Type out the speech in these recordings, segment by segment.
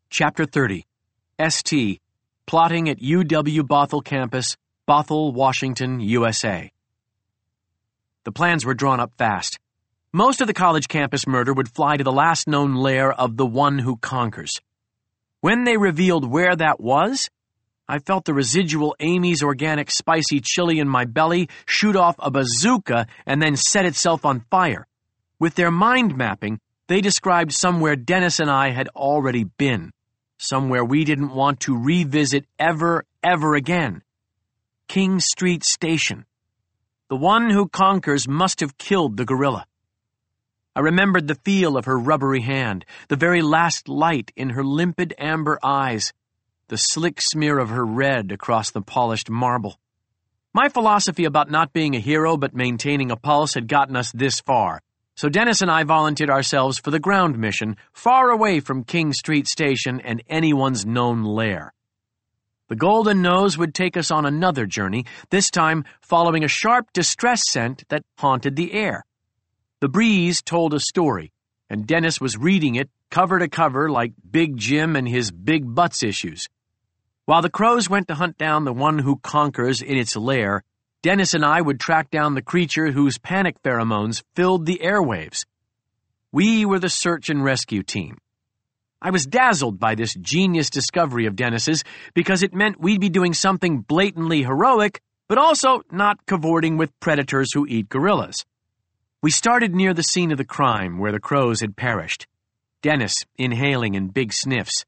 Chapter 30. ST. Plotting at UW Bothell Campus, Bothell, Washington, USA. The plans were drawn up fast. Most of the college campus murder would fly to the last known lair of the one who conquers. When they revealed where that was, I felt the residual Amy's organic spicy chili in my belly shoot off a bazooka and then set itself on fire. With their mind mapping, they described somewhere Dennis and I had already been. Somewhere we didn't want to revisit ever again. King Street Station. The one who conquers must have killed the gorilla. I remembered the feel of her rubbery hand, the very last light in her limpid amber eyes, the slick smear of her red across the polished marble. My philosophy about not being a hero but maintaining a pulse had gotten us this far, so Dennis and I volunteered ourselves for the ground mission, far away from King Street Station and anyone's known lair. The Golden Nose would take us on another journey, this time following a sharp distress scent that haunted the air. The breeze told a story, and Dennis was reading it cover to cover like Big Jim and his big butts issues. While the crows went to hunt down the one who conquers in its lair, Dennis and I would track down the creature whose panic pheromones filled the airwaves. We were the search and rescue team. I was dazzled by this genius discovery of Dennis's because it meant we'd be doing something blatantly heroic, but also not cavorting with predators who eat gorillas. We started near the scene of the crime where the crows had perished. Dennis inhaling in big sniffs.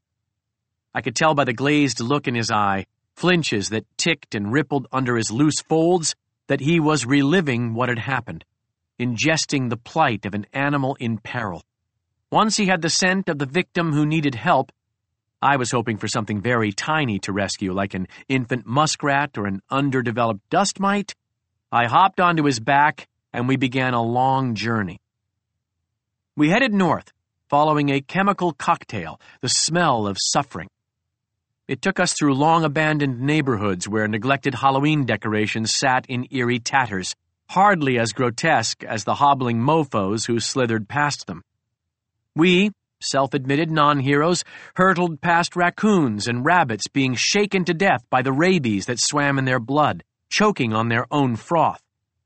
I could tell by the glazed look in his eye, flinches that ticked and rippled under his loose folds, that he was reliving what had happened, ingesting the plight of an animal in peril. Once he had the scent of the victim who needed help, I was hoping for something very tiny to rescue, like an infant muskrat or an underdeveloped dust mite. I hopped onto his back, and we began a long journey. We headed north, following a chemical cocktail, the smell of suffering. It took us through long-abandoned neighborhoods where neglected Halloween decorations sat in eerie tatters, hardly as grotesque as the hobbling mofos who slithered past them. We, self-admitted non-heroes, hurtled past raccoons and rabbits being shaken to death by the rabies that swam in their blood, choking on their own froth.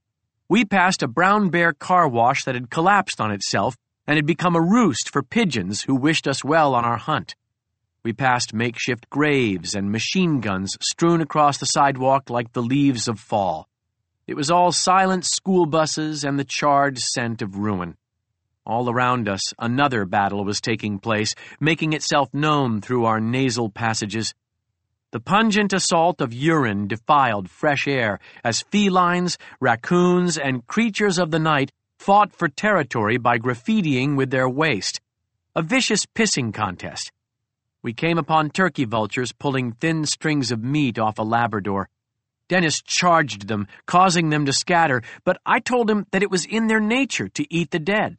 We passed a brown bear car wash that had collapsed on itself and had become a roost for pigeons who wished us well on our hunt. We passed makeshift graves and machine guns strewn across the sidewalk like the leaves of fall. It was all silent school buses and the charred scent of ruin. All around us, another battle was taking place, making itself known through our nasal passages. The pungent assault of urine defiled fresh air as felines, raccoons, and creatures of the night fought for territory by graffitiing with their waste. A vicious pissing contest. We came upon turkey vultures pulling thin strings of meat off a Labrador. Dennis charged them, causing them to scatter, but I told him that it was in their nature to eat the dead.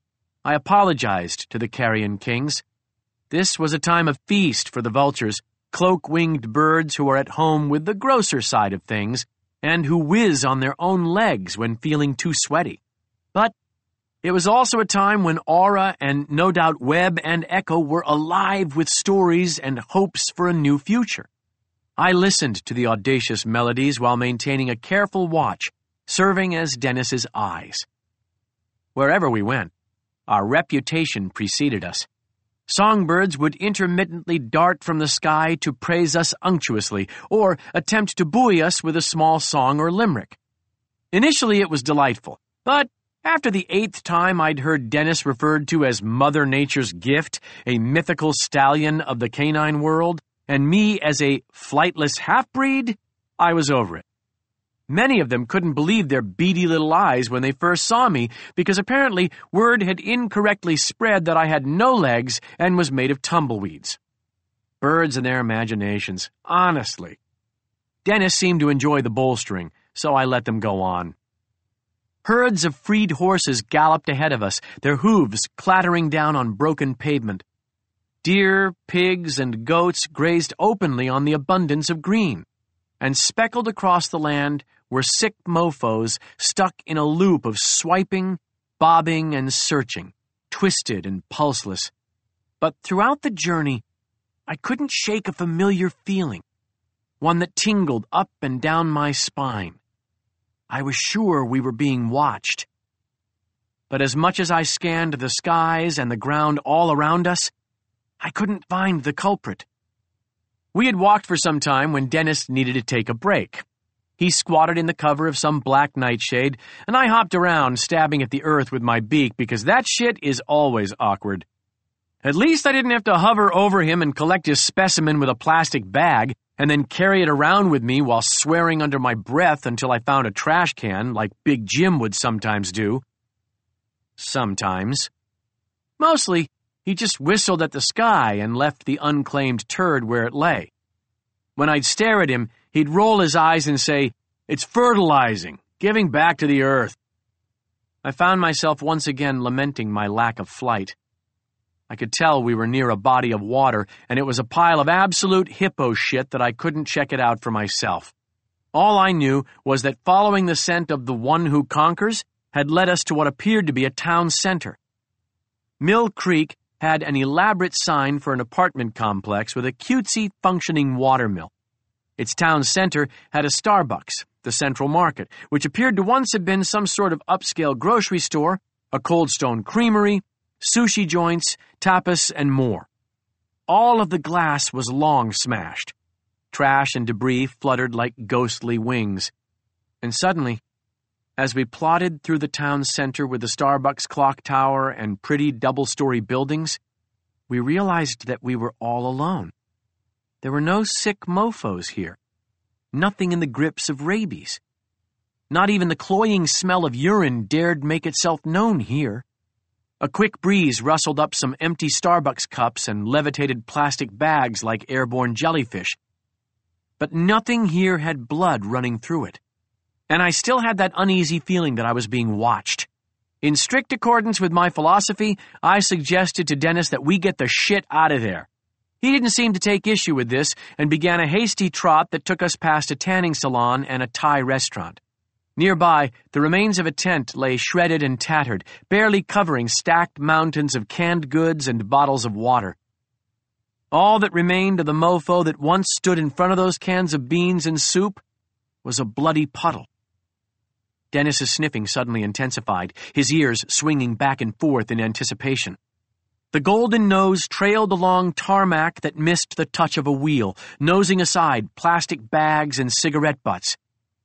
I apologized to the carrion kings. This was a time of feast for the vultures, cloak-winged birds who are at home with the grosser side of things and who whiz on their own legs when feeling too sweaty. But it was also a time when Aura and no doubt Webb and Echo were alive with stories and hopes for a new future. I listened to the audacious melodies while maintaining a careful watch, serving as Dennis's eyes. Wherever we went, our reputation preceded us. Songbirds would intermittently dart from the sky to praise us unctuously, or attempt to buoy us with a small song or limerick. Initially it was delightful, but after the 8th time I'd heard Dennis referred to as Mother Nature's gift, a mythical stallion of the canine world, and me as a flightless half-breed, I was over it. Many of them couldn't believe their beady little eyes when they first saw me, because apparently word had incorrectly spread that I had no legs and was made of tumbleweeds. Birds and their imaginations, honestly. Dennis seemed to enjoy the bolstering, so I let them go on. Herds of freed horses galloped ahead of us, their hooves clattering down on broken pavement. Deer, pigs, and goats grazed openly on the abundance of green, and speckled across the land were sick mofos stuck in a loop of swiping, bobbing, and searching, twisted and pulseless. But throughout the journey, I couldn't shake a familiar feeling, one that tingled up and down my spine. I was sure we were being watched. But as much as I scanned the skies and the ground all around us, I couldn't find the culprit. We had walked for some time when Dennis needed to take a break. He squatted in the cover of some black nightshade, and I hopped around, stabbing at the earth with my beak because that shit is always awkward. At least I didn't have to hover over him and collect his specimen with a plastic bag and then carry it around with me while swearing under my breath until I found a trash can, like Big Jim would sometimes do. Sometimes. Mostly, he just whistled at the sky and left the unclaimed turd where it lay. When I'd stare at him, he'd roll his eyes and say, "It's fertilizing, giving back to the earth." I found myself once again lamenting my lack of flight. I could tell we were near a body of water, and it was a pile of absolute hippo shit that I couldn't check it out for myself. All I knew was that following the scent of the one who conquers had led us to what appeared to be a town center. Mill Creek had an elaborate sign for an apartment complex with a cutesy functioning watermill. Its town center had a Starbucks, the Central Market, which appeared to once have been some sort of upscale grocery store, a Cold Stone creamery, sushi joints, tapas, and more. All of the glass was long smashed. Trash and debris fluttered like ghostly wings. And suddenly, as we plodded through the town center with the Starbucks clock tower and pretty double-story buildings, we realized that we were all alone. There were no sick mofos here. Nothing in the grips of rabies. Not even the cloying smell of urine dared make itself known here. A quick breeze rustled up some empty Starbucks cups and levitated plastic bags like airborne jellyfish. But nothing here had blood running through it. And I still had that uneasy feeling that I was being watched. In strict accordance with my philosophy, I suggested to Dennis that we get the shit out of there. He didn't seem to take issue with this and began a hasty trot that took us past a tanning salon and a Thai restaurant. Nearby, the remains of a tent lay shredded and tattered, barely covering stacked mountains of canned goods and bottles of water. All that remained of the mofo that once stood in front of those cans of beans and soup was a bloody puddle. Dennis's sniffing suddenly intensified, his ears swinging back and forth in anticipation. The golden nose trailed along tarmac that missed the touch of a wheel, nosing aside plastic bags and cigarette butts.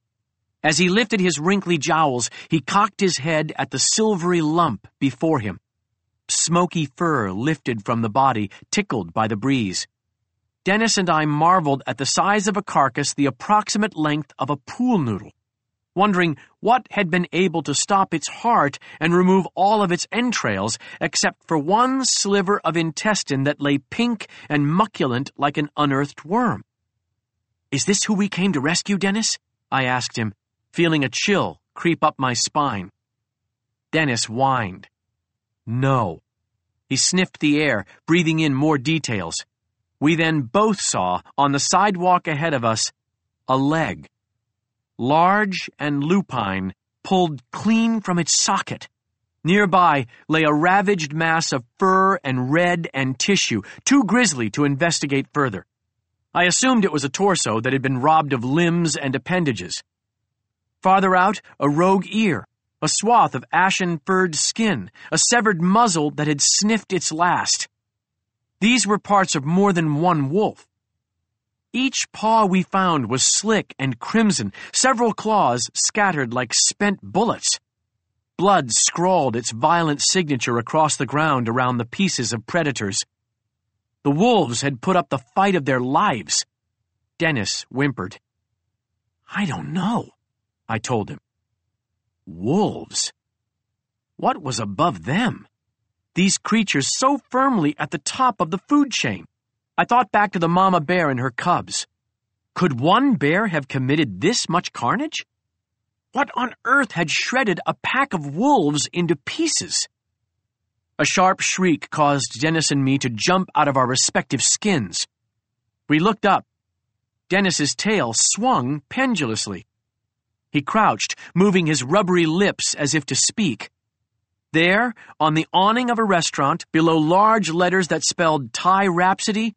As he lifted his wrinkly jowls, he cocked his head at the silvery lump before him. Smoky fur lifted from the body, tickled by the breeze. Dennis and I marveled at the size of a carcass the approximate length of a pool noodle, wondering what had been able to stop its heart and remove all of its entrails except for one sliver of intestine that lay pink and mucculent like an unearthed worm. "Is this who we came to rescue, Dennis?" I asked him, feeling a chill creep up my spine. Dennis whined. No. He sniffed the air, breathing in more details. We then both saw, on the sidewalk ahead of us, a leg. Large and lupine, pulled clean from its socket. Nearby lay a ravaged mass of fur and red and tissue, too grisly to investigate further. I assumed it was a torso that had been robbed of limbs and appendages. Farther out, a rogue ear, a swath of ashen-furred skin, a severed muzzle that had sniffed its last. These were parts of more than one wolf. Each paw we found was slick and crimson, several claws scattered like spent bullets. Blood scrawled its violent signature across the ground around the pieces of predators. The wolves had put up the fight of their lives. Dennis whimpered. "I don't know," I told him. Wolves. What was above them? These creatures so firmly at the top of the food chain. I thought back to the mama bear and her cubs. Could one bear have committed this much carnage? What on earth had shredded a pack of wolves into pieces? A sharp shriek caused Dennis and me to jump out of our respective skins. We looked up. Dennis's tail swung pendulously. He crouched, moving his rubbery lips as if to speak. There, on the awning of a restaurant, below large letters that spelled Thai Rhapsody,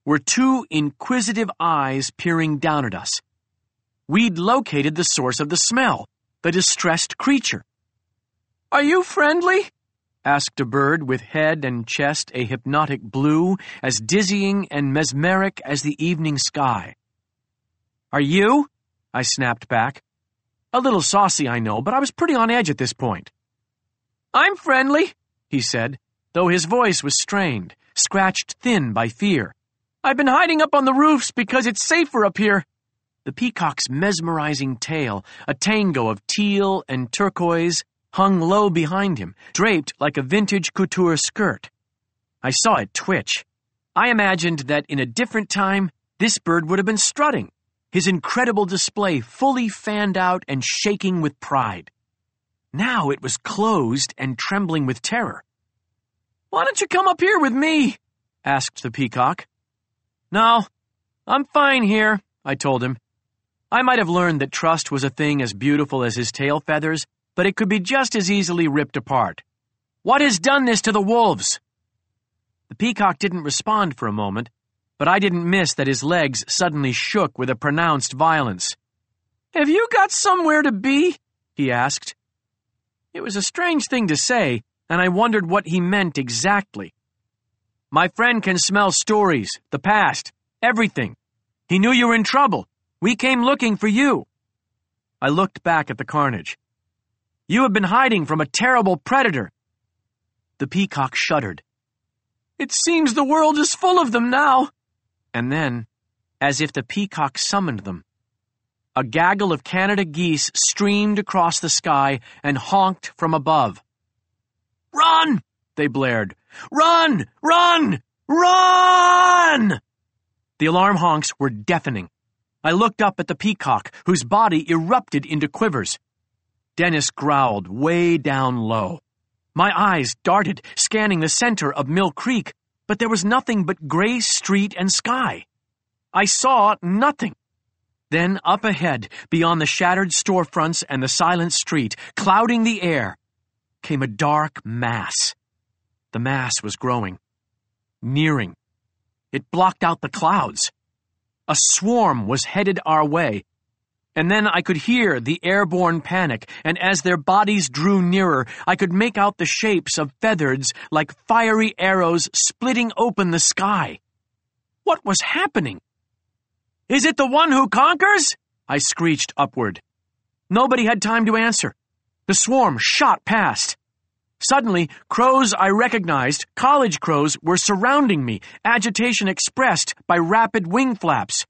were two inquisitive eyes peering down at us. We'd located the source of the smell, the distressed creature. "Are you friendly?" asked a bird with head and chest a hypnotic blue, as dizzying and mesmeric as the evening sky. "Are you?" I snapped back. A little saucy, I know, but I was pretty on edge at this point. "I'm friendly," he said, though his voice was strained, scratched thin by fear. "I've been hiding up on the roofs because it's safer up here." The peacock's mesmerizing tail, a tango of teal and turquoise, hung low behind him, draped like a vintage couture skirt. I saw it twitch. I imagined that in a different time, this bird would have been strutting, his incredible display fully fanned out and shaking with pride. Now it was closed and trembling with terror. "Why don't you come up here with me?" asked the peacock. "No, I'm fine here," I told him. I might have learned that trust was a thing as beautiful as his tail feathers, but it could be just as easily ripped apart. "What has done this to the wolves?" The peacock didn't respond for a moment, but I didn't miss that his legs suddenly shook with a pronounced violence. "Have you got somewhere to be?" he asked. It was a strange thing to say, and I wondered what he meant exactly. "My friend can smell stories, the past, everything. He knew you were in trouble. We came looking for you." I looked back at the carnage. "You have been hiding from a terrible predator." The peacock shuddered. "It seems the world is full of them now." And then, as if the peacock summoned them, a gaggle of Canada geese streamed across the sky and honked from above. "Run!" they blared. "Run! Run! Run!" The alarm honks were deafening. I looked up at the peacock, whose body erupted into quivers. Dennis growled way down low. My eyes darted, scanning the center of Mill Creek, but there was nothing but gray street and sky. I saw nothing. Then up ahead, beyond the shattered storefronts and the silent street, clouding the air, came a dark mass. The mass was growing, nearing. It blocked out the clouds. A swarm was headed our way, and then I could hear the airborne panic, and as their bodies drew nearer, I could make out the shapes of feathers like fiery arrows splitting open the sky. What was happening? "Is it the one who conquers?" I screeched upward. Nobody had time to answer. The swarm shot past. Suddenly, crows I recognized, college crows, were surrounding me, agitation expressed by rapid wing flaps.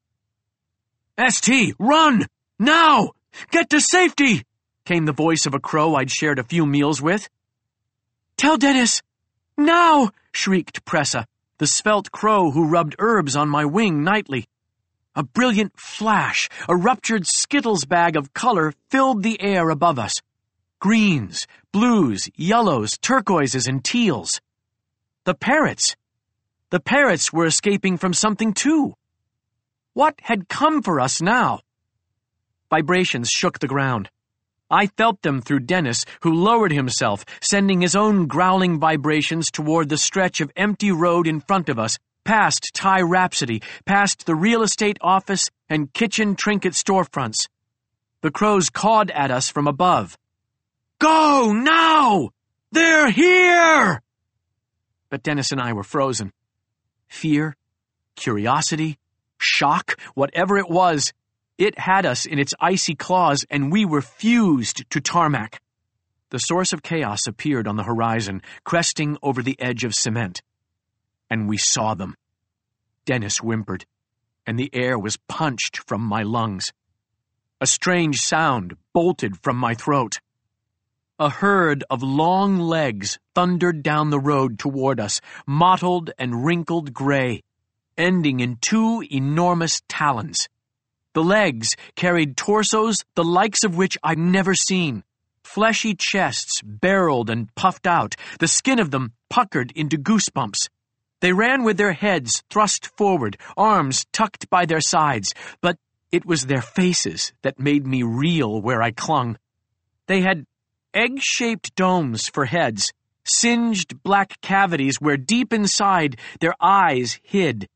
"ST, run! Now! Get to safety!" came the voice of a crow I'd shared a few meals with. "Tell Dennis! Now!" shrieked Pressa, the svelte crow who rubbed herbs on my wing nightly. A brilliant flash, a ruptured Skittles bag of color filled the air above us. Greens, blues, yellows, turquoises, and teals. The parrots! The parrots were escaping from something too. What had come for us now? Vibrations shook the ground. I felt them through Dennis, who lowered himself, sending his own growling vibrations toward the stretch of empty road in front of us, past Thai Rhapsody, past the real estate office and kitchen trinket storefronts. The crows cawed at us from above. "Go now! They're here!" But Dennis and I were frozen. Fear, curiosity, shock, whatever it was, it had us in its icy claws, and we were fused to tarmac. The source of chaos appeared on the horizon, cresting over the edge of cement. And we saw them. Dennis whimpered, and the air was punched from my lungs. A strange sound bolted from my throat. A herd of long legs thundered down the road toward us, mottled and wrinkled gray, ending in two enormous talons. The legs carried torsos the likes of which I'd never seen. Fleshy chests barreled and puffed out, the skin of them puckered into goosebumps. They ran with their heads thrust forward, arms tucked by their sides, but it was their faces that made me reel where I clung. They had egg-shaped domes for heads, singed black cavities where deep inside their eyes hid,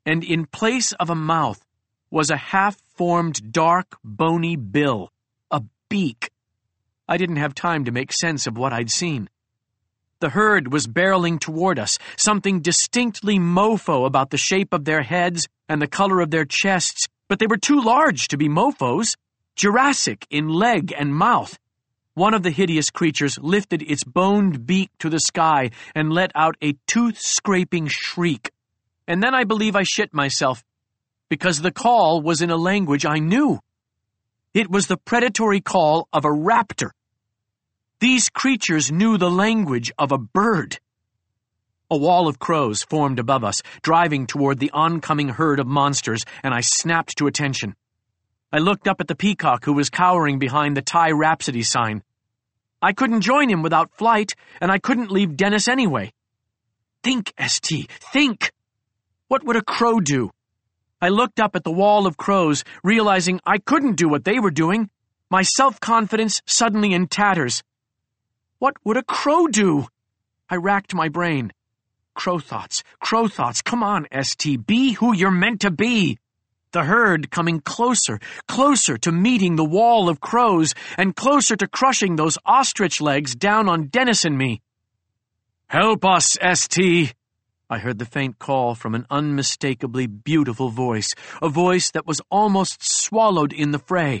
and in place of a mouth was a half-formed dark, bony bill, a beak. I didn't have time to make sense of what I'd seen. The herd was barreling toward us, something distinctly mofo about the shape of their heads and the color of their chests, but they were too large to be mofos, Jurassic in leg and mouth. One of the hideous creatures lifted its boned beak to the sky and let out a tooth-scraping shriek. And then I believe I shit myself, because the call was in a language I knew. It was the predatory call of a raptor. These creatures knew the language of a bird. A wall of crows formed above us, driving toward the oncoming herd of monsters, and I snapped to attention. I looked up at the peacock who was cowering behind the Thai Rhapsody sign. I couldn't join him without flight, and I couldn't leave Dennis anyway. Think, ST, think! What would a crow do? I looked up at the wall of crows, realizing I couldn't do what they were doing. My self-confidence suddenly in tatters. What would a crow do? I racked my brain. Crow thoughts, come on, ST, be who you're meant to be. The herd coming closer, closer to meeting the wall of crows, and closer to crushing those ostrich legs down on Dennis and me. Help us, ST! I heard the faint call from an unmistakably beautiful voice, a voice that was almost swallowed in the fray.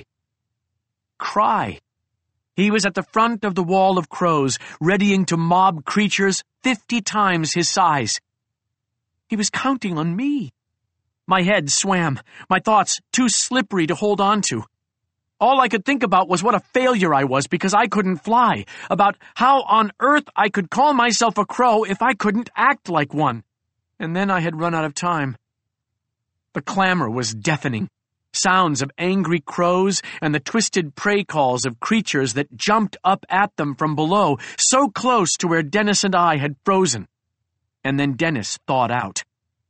Cry. He was at the front of the wall of crows, readying to mob creatures 50 times his size. He was counting on me. My head swam, my thoughts too slippery to hold on to. All I could think about was what a failure I was because I couldn't fly, about how on earth I could call myself a crow if I couldn't act like one. And then I had run out of time. The clamor was deafening. Sounds of angry crows and the twisted prey calls of creatures that jumped up at them from below, so close to where Dennis and I had frozen. And then Dennis thawed out.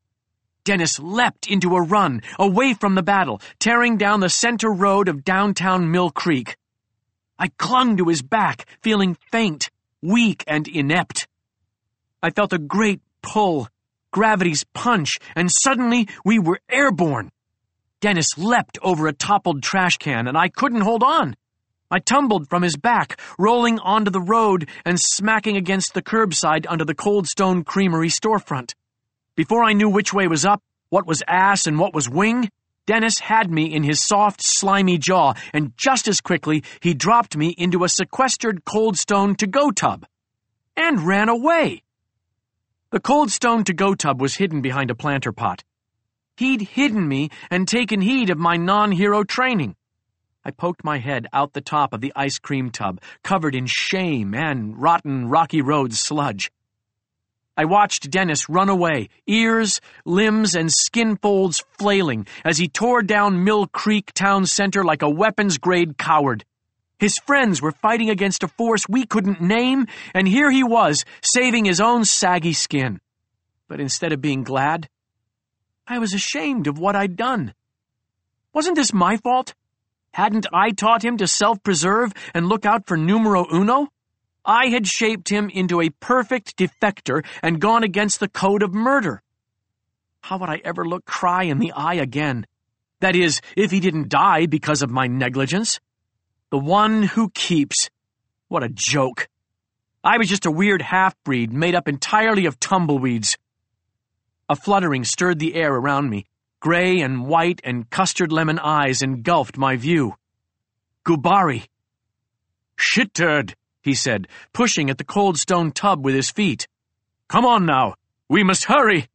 Dennis leapt into a run, away from the battle, tearing down the center road of downtown Mill Creek. I clung to his back, feeling faint, weak, and inept. I felt a great pull, gravity's punch, and suddenly we were airborne. Dennis leapt over a toppled trash can, and I couldn't hold on. I tumbled from his back, rolling onto the road and smacking against the curbside under the Cold Stone Creamery storefront. Before I knew which way was up, what was ass and what was wing, Dennis had me in his soft, slimy jaw, and just as quickly he dropped me into a sequestered Cold Stone to-go tub. And ran away. The Cold Stone to-go tub was hidden behind a planter pot. He'd hidden me and taken heed of my non-hero training. I poked my head out the top of the ice cream tub, covered in shame and rotten Rocky Road sludge. I watched Dennis run away, ears, limbs, and skin folds flailing as he tore down Mill Creek town center like a weapons-grade coward. His friends were fighting against a force we couldn't name, and here he was, saving his own saggy skin. But instead of being glad, I was ashamed of what I'd done. Wasn't this my fault? Hadn't I taught him to self-preserve and look out for numero uno? I had shaped him into a perfect defector and gone against the code of murder. How would I ever look Cry in the eye again? That is, if he didn't die because of my negligence. The one who keeps. What a joke. I was just a weird half-breed made up entirely of tumbleweeds. A fluttering stirred the air around me. Gray and white and custard lemon eyes engulfed my view. Gubari. Shitturd, he said, pushing at the cold stone tub with his feet. Come on now, we must hurry.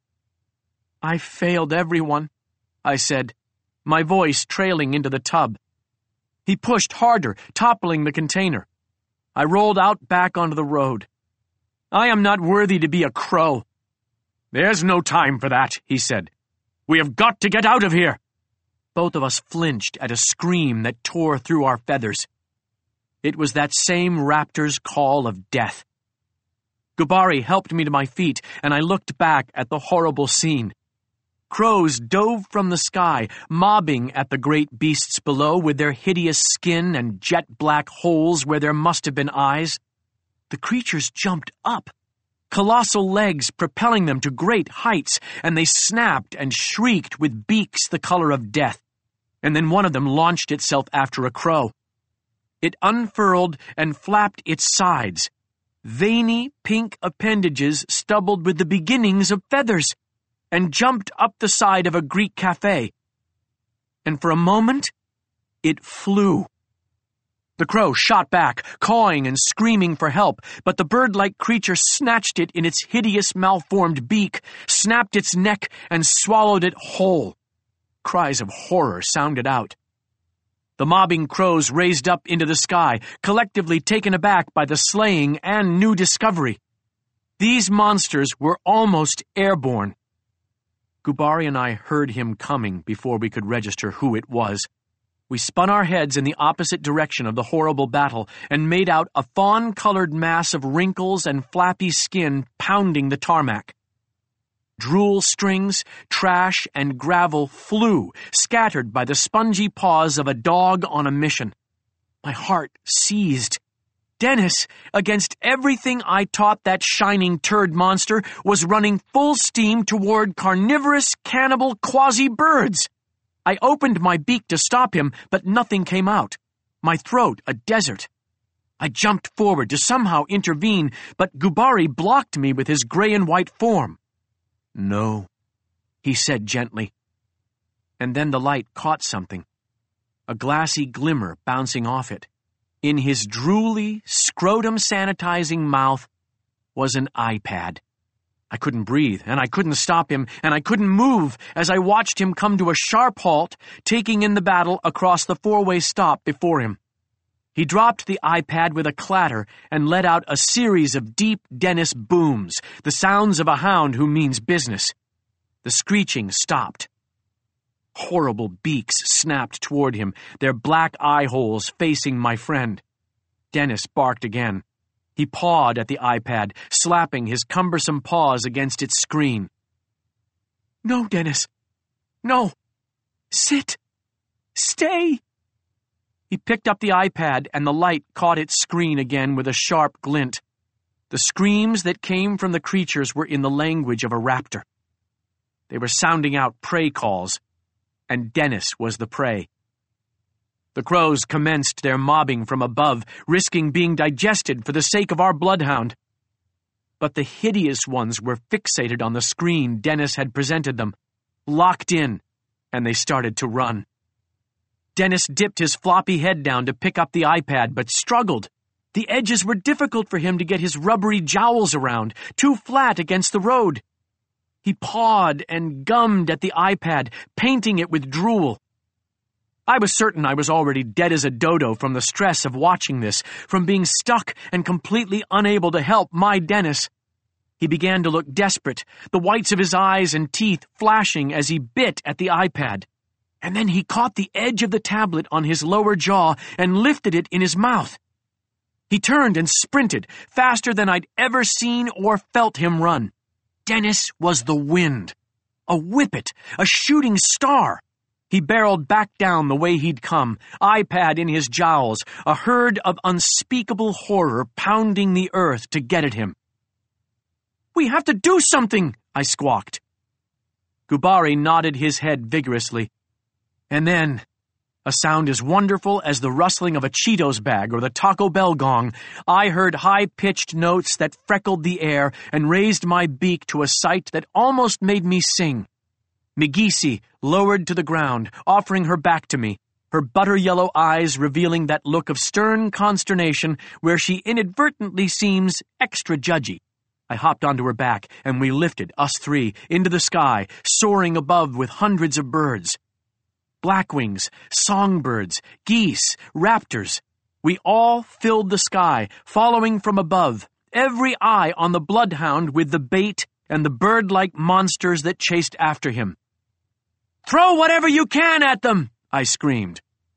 I failed everyone, I said, my voice trailing into the tub. He pushed harder, toppling the container. I rolled out back onto the road. I am not worthy to be a crow. There's no time for that, he said. We have got to get out of here. Both of us flinched at a scream that tore through our feathers. It was that same raptor's call of death. Gubari helped me to my feet, and I looked back at the horrible scene. Crows dove from the sky, mobbing at the great beasts below with their hideous skin and jet-black holes where there must have been eyes. The creatures jumped up, colossal legs propelling them to great heights, and they snapped and shrieked with beaks the color of death. And then one of them launched itself after a crow. It unfurled and flapped its sides, veiny pink appendages stubbled with the beginnings of feathers, and jumped up the side of a Greek cafe. And for a moment, it flew. The crow shot back, cawing and screaming for help, but the bird-like creature snatched it in its hideous malformed beak, snapped its neck, and swallowed it whole. Cries of horror sounded out. The mobbing crows raised up into the sky, collectively taken aback by the slaying and new discovery. These monsters were almost airborne. Gubari and I heard him coming before we could register who it was. We spun our heads in the opposite direction of the horrible battle and made out a fawn-colored mass of wrinkles and flappy skin pounding the tarmac. Drool strings, trash, and gravel flew, scattered by the spongy paws of a dog on a mission. My heart seized. Dennis, against everything I taught that shining turd monster, was running full steam toward carnivorous, cannibal quasi-birds. I opened my beak to stop him, but nothing came out. My throat a desert. I jumped forward to somehow intervene, but Gubari blocked me with his gray and white form. "No," he said gently. And then the light caught something, a glassy glimmer bouncing off it. In his drooly, scrotum-sanitizing mouth was an iPad. I couldn't breathe, and I couldn't stop him, and I couldn't move as I watched him come to a sharp halt, taking in the battle across the four-way stop before him. He dropped the iPad with a clatter and let out a series of deep Dennis booms, the sounds of a hound who means business. The screeching stopped. Horrible beaks snapped toward him, their black eye holes facing my friend. Dennis barked again. He pawed at the iPad, slapping his cumbersome paws against its screen. "No, Dennis. No. Sit. Stay." He picked up the iPad, and the light caught its screen again with a sharp glint. The screams that came from the creatures were in the language of a raptor. They were sounding out prey calls, and Dennis was the prey. The crows commenced their mobbing from above, risking being digested for the sake of our bloodhound. But the hideous ones were fixated on the screen Dennis had presented them, locked in, and they started to run. Dennis dipped his floppy head down to pick up the iPad, but struggled. The edges were difficult for him to get his rubbery jowls around, too flat against the road. He pawed and gummed at the iPad, painting it with drool. I was certain I was already dead as a dodo from the stress of watching this, from being stuck and completely unable to help my Dennis. He began to look desperate, the whites of his eyes and teeth flashing as he bit at the iPad. And then he caught the edge of the tablet on his lower jaw and lifted it in his mouth. He turned and sprinted, faster than I'd ever seen or felt him run. Dennis was the wind. A whippet, a shooting star. He barreled back down the way he'd come, iPad in his jowls, a herd of unspeakable horror pounding the earth to get at him. "We have to do something," I squawked. Gubari nodded his head vigorously. And then, a sound as wonderful as the rustling of a Cheetos bag or the Taco Bell gong, I heard high-pitched notes that freckled the air and raised my beak to a sight that almost made me sing. Migisi lowered to the ground, offering her back to me, her butter-yellow eyes revealing that look of stern consternation where she inadvertently seems extra judgy. I hopped onto her back, and we lifted, us three, into the sky, soaring above with hundreds of birds. Blackwings, songbirds, geese, raptors. We all filled the sky, following from above, every eye on the bloodhound with the bait and the bird-like monsters that chased after him. "Throw whatever you can at them!" I screamed.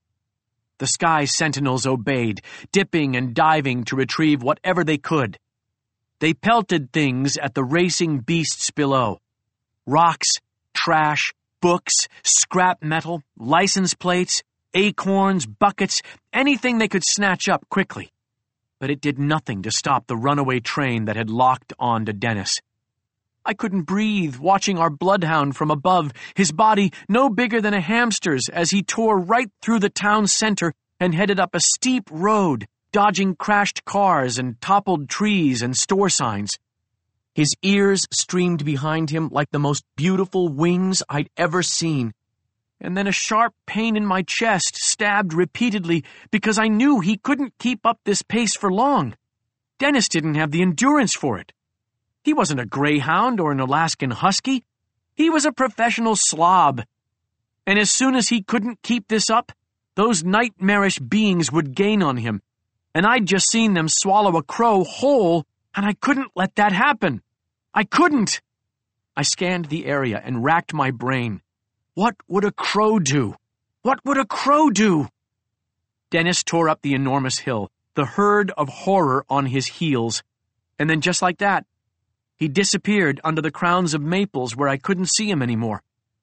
The sky sentinels obeyed, dipping and diving to retrieve whatever they could. They pelted things at the racing beasts below. Rocks, trash, books, scrap metal, license plates, acorns, buckets, anything they could snatch up quickly. but it did nothing to stop the runaway train that had locked on to Dennis. I couldn't breathe, watching our bloodhound from above, his body no bigger than a hamster's as he tore right through the town center and headed up a steep road, dodging crashed cars and toppled trees and store signs. His ears streamed behind him like the most beautiful wings I'd ever seen. And then a sharp pain in my chest stabbed repeatedly because I knew he couldn't keep up this pace for long. Dennis didn't have the endurance for it. He wasn't a greyhound or an Alaskan husky. He was a professional slob. And as soon as he couldn't keep this up, those nightmarish beings would gain on him. And I'd just seen them swallow a crow whole, and I couldn't let that happen. I couldn't. I scanned the area and racked my brain. What would a crow do? What would a crow do? Dennis tore up the enormous hill, the herd of horror on his heels. And then just like that, he disappeared under the crowns of maples where I couldn't see him anymore.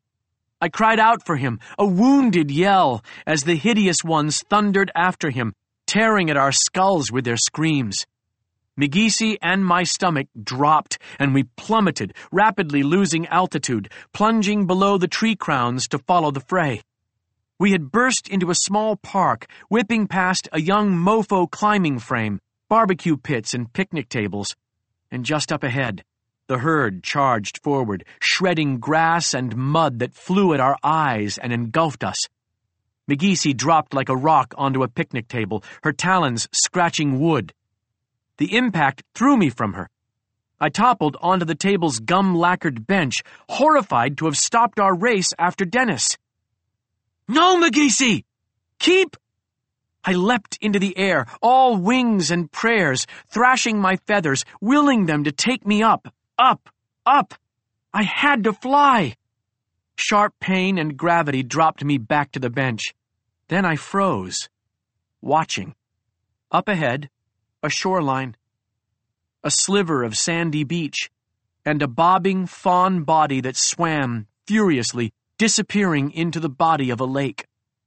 I cried out for him, a wounded yell, as the hideous ones thundered after him, tearing at our skulls with their screams. McGeesy and my stomach dropped, and we plummeted, rapidly losing altitude, plunging below the tree crowns to follow the fray. We had burst into a small park, whipping past a young mofo climbing frame, barbecue pits and picnic tables. And just up ahead, the herd charged forward, shredding grass and mud that flew at our eyes and engulfed us. McGeesy dropped like a rock onto a picnic table, her talons scratching wood. The impact threw me from her. I toppled onto the table's gum-lacquered bench, horrified to have stopped our race after Dennis. "No, McGeesy! Keep!" I leapt into the air, all wings and prayers, thrashing my feathers, willing them to take me up, up, up. I had to fly. Sharp pain and gravity dropped me back to the bench. Then I froze, watching. Up ahead, a shoreline, a sliver of sandy beach, and a bobbing fawn body that swam furiously, disappearing into the body of a lake.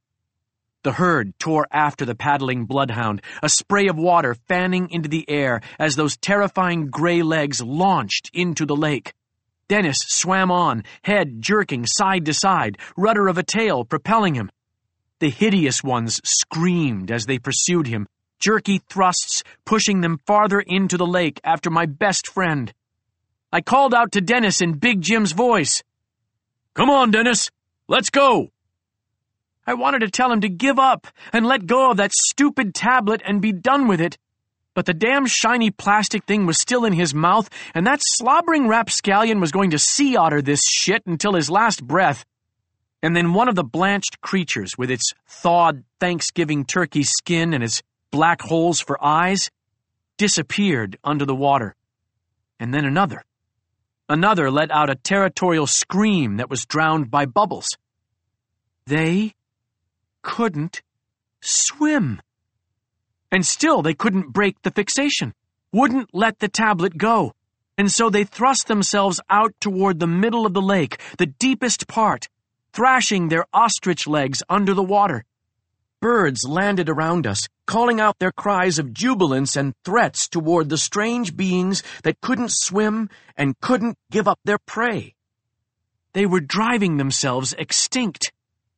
The herd tore after the paddling bloodhound, a spray of water fanning into the air as those terrifying gray legs launched into the lake. Dennis swam on, head jerking side to side, rudder of a tail propelling him. The hideous ones screamed as they pursued him, jerky thrusts pushing them farther into the lake after my best friend. I called out to Dennis in Big Jim's voice. "Come on, Dennis, let's go!" I wanted to tell him to give up and let go of that stupid tablet and be done with it. But the damn shiny plastic thing was still in his mouth, and that slobbering rapscallion was going to sea otter this shit until his last breath. And then one of the blanched creatures, with its thawed Thanksgiving turkey skin and its black holes for eyes, disappeared under the water. And then another. Another let out a territorial scream that was drowned by bubbles. They couldn't swim. And still they couldn't break the fixation, wouldn't let the tablet go. And so they thrust themselves out toward the middle of the lake, the deepest part, thrashing their ostrich legs under the water. Birds landed around us, calling out their cries of jubilance and threats toward the strange beings that couldn't swim and couldn't give up their prey. They were driving themselves extinct.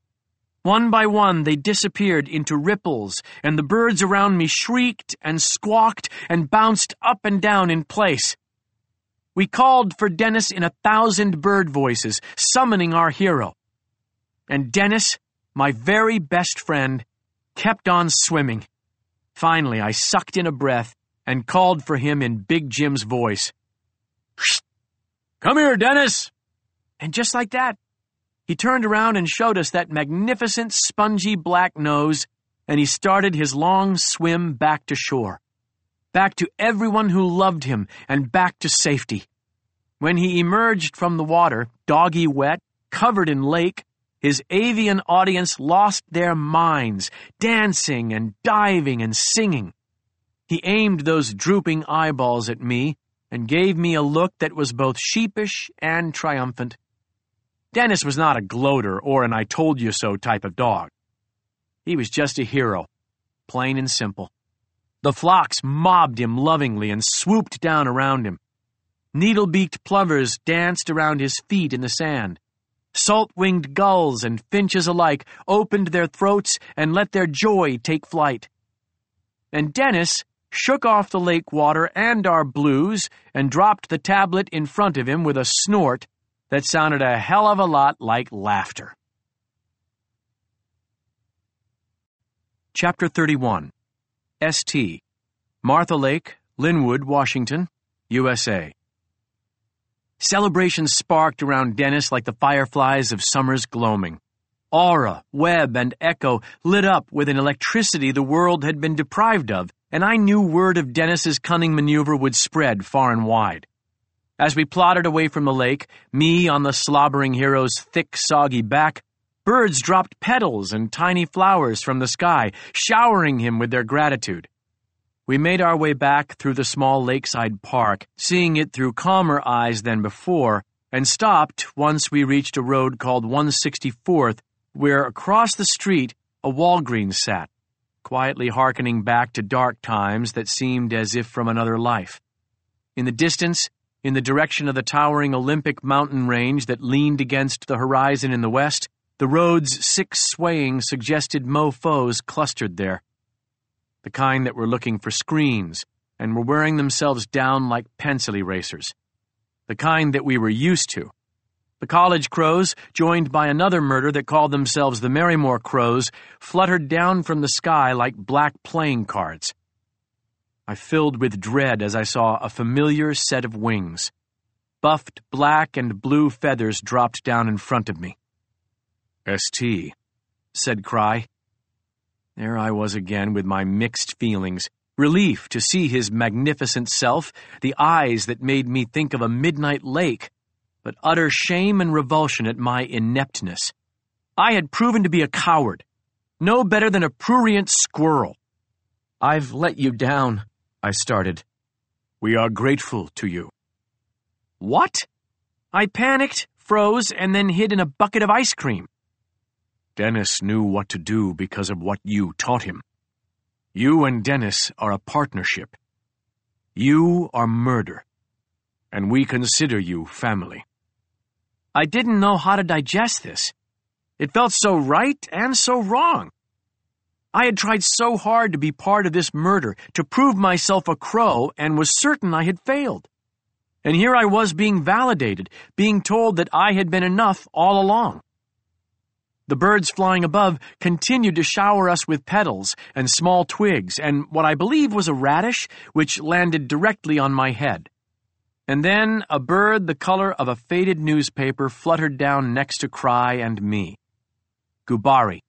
One by one, they disappeared into ripples, and the birds around me shrieked and squawked and bounced up and down in place. We called for Dennis in 1,000 bird voices, summoning our hero. And Dennis, my very best friend, kept on swimming. Finally, I sucked in a breath and called for him in Big Jim's voice. "Come here, Dennis!" And just like that, he turned around and showed us that magnificent spongy black nose, and he started his long swim back to shore, back to everyone who loved him, and back to safety. When he emerged from the water, doggy wet, covered in lake, his avian audience lost their minds, dancing and diving and singing. He aimed those drooping eyeballs at me and gave me a look that was both sheepish and triumphant. Dennis was not a gloater or an I-told-you-so type of dog. He was just a hero, plain and simple. The flocks mobbed him lovingly and swooped down around him. Needle-beaked plovers danced around his feet in the sand. Salt-winged gulls and finches alike opened their throats and let their joy take flight. And Dennis shook off the lake water and our blues and dropped the tablet in front of him with a snort that sounded a hell of a lot like laughter. Chapter 31. St. Martha Lake, Linwood, Washington, USA. Celebrations sparked around Dennis like the fireflies of summer's gloaming. Aura, web, and echo lit up with an electricity the world had been deprived of, and I knew word of Dennis's cunning maneuver would spread far and wide. As we plodded away from the lake, me on the slobbering hero's thick, soggy back, birds dropped petals and tiny flowers from the sky, showering him with their gratitude. We made our way back through the small lakeside park, seeing it through calmer eyes than before, and stopped once we reached a road called 164th, where across the street a Walgreens sat, quietly hearkening back to dark times that seemed as if from another life. In the distance, in the direction of the towering Olympic mountain range that leaned against the horizon in the west, the road's six swaying, suggested mofos clustered there. The kind that were looking for screens and were wearing themselves down like pencil erasers. The kind that we were used to. The college crows, joined by another murder that called themselves the Merrymore Crows, fluttered down from the sky like black playing cards. I filled with dread as I saw a familiar set of wings. Buffed black and blue feathers dropped down in front of me. "St," said Cry. There I was again with my mixed feelings, relief to see his magnificent self, the eyes that made me think of a midnight lake, but utter shame and revulsion at my ineptness. I had proven to be a coward, no better than a prurient squirrel. "I've let you down," I started. "We are grateful to you." "What?" I panicked, froze, and then hid in a bucket of ice cream. "Dennis knew what to do because of what you taught him. You and Dennis are a partnership. You are murder, and we consider you family." I didn't know how to digest this. It felt so right and so wrong. I had tried so hard to be part of this murder, to prove myself a crow, and was certain I had failed. And here I was being validated, being told that I had been enough all along. The birds flying above continued to shower us with petals and small twigs and what I believe was a radish, which landed directly on my head. And then a bird the color of a faded newspaper fluttered down next to Cry and me. Gubari.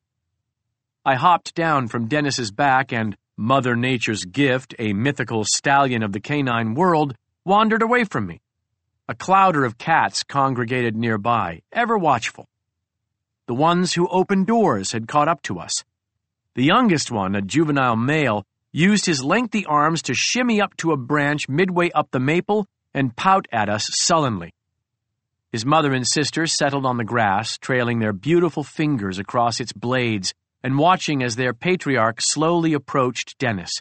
I hopped down from Dennis's back and Mother Nature's gift, a mythical stallion of the canine world, wandered away from me. A clouder of cats congregated nearby, ever watchful. The ones who opened doors had caught up to us. The youngest one, a juvenile male, used his lengthy arms to shimmy up to a branch midway up the maple and pout at us sullenly. His mother and sister settled on the grass, trailing their beautiful fingers across its blades and watching as their patriarch slowly approached Dennis.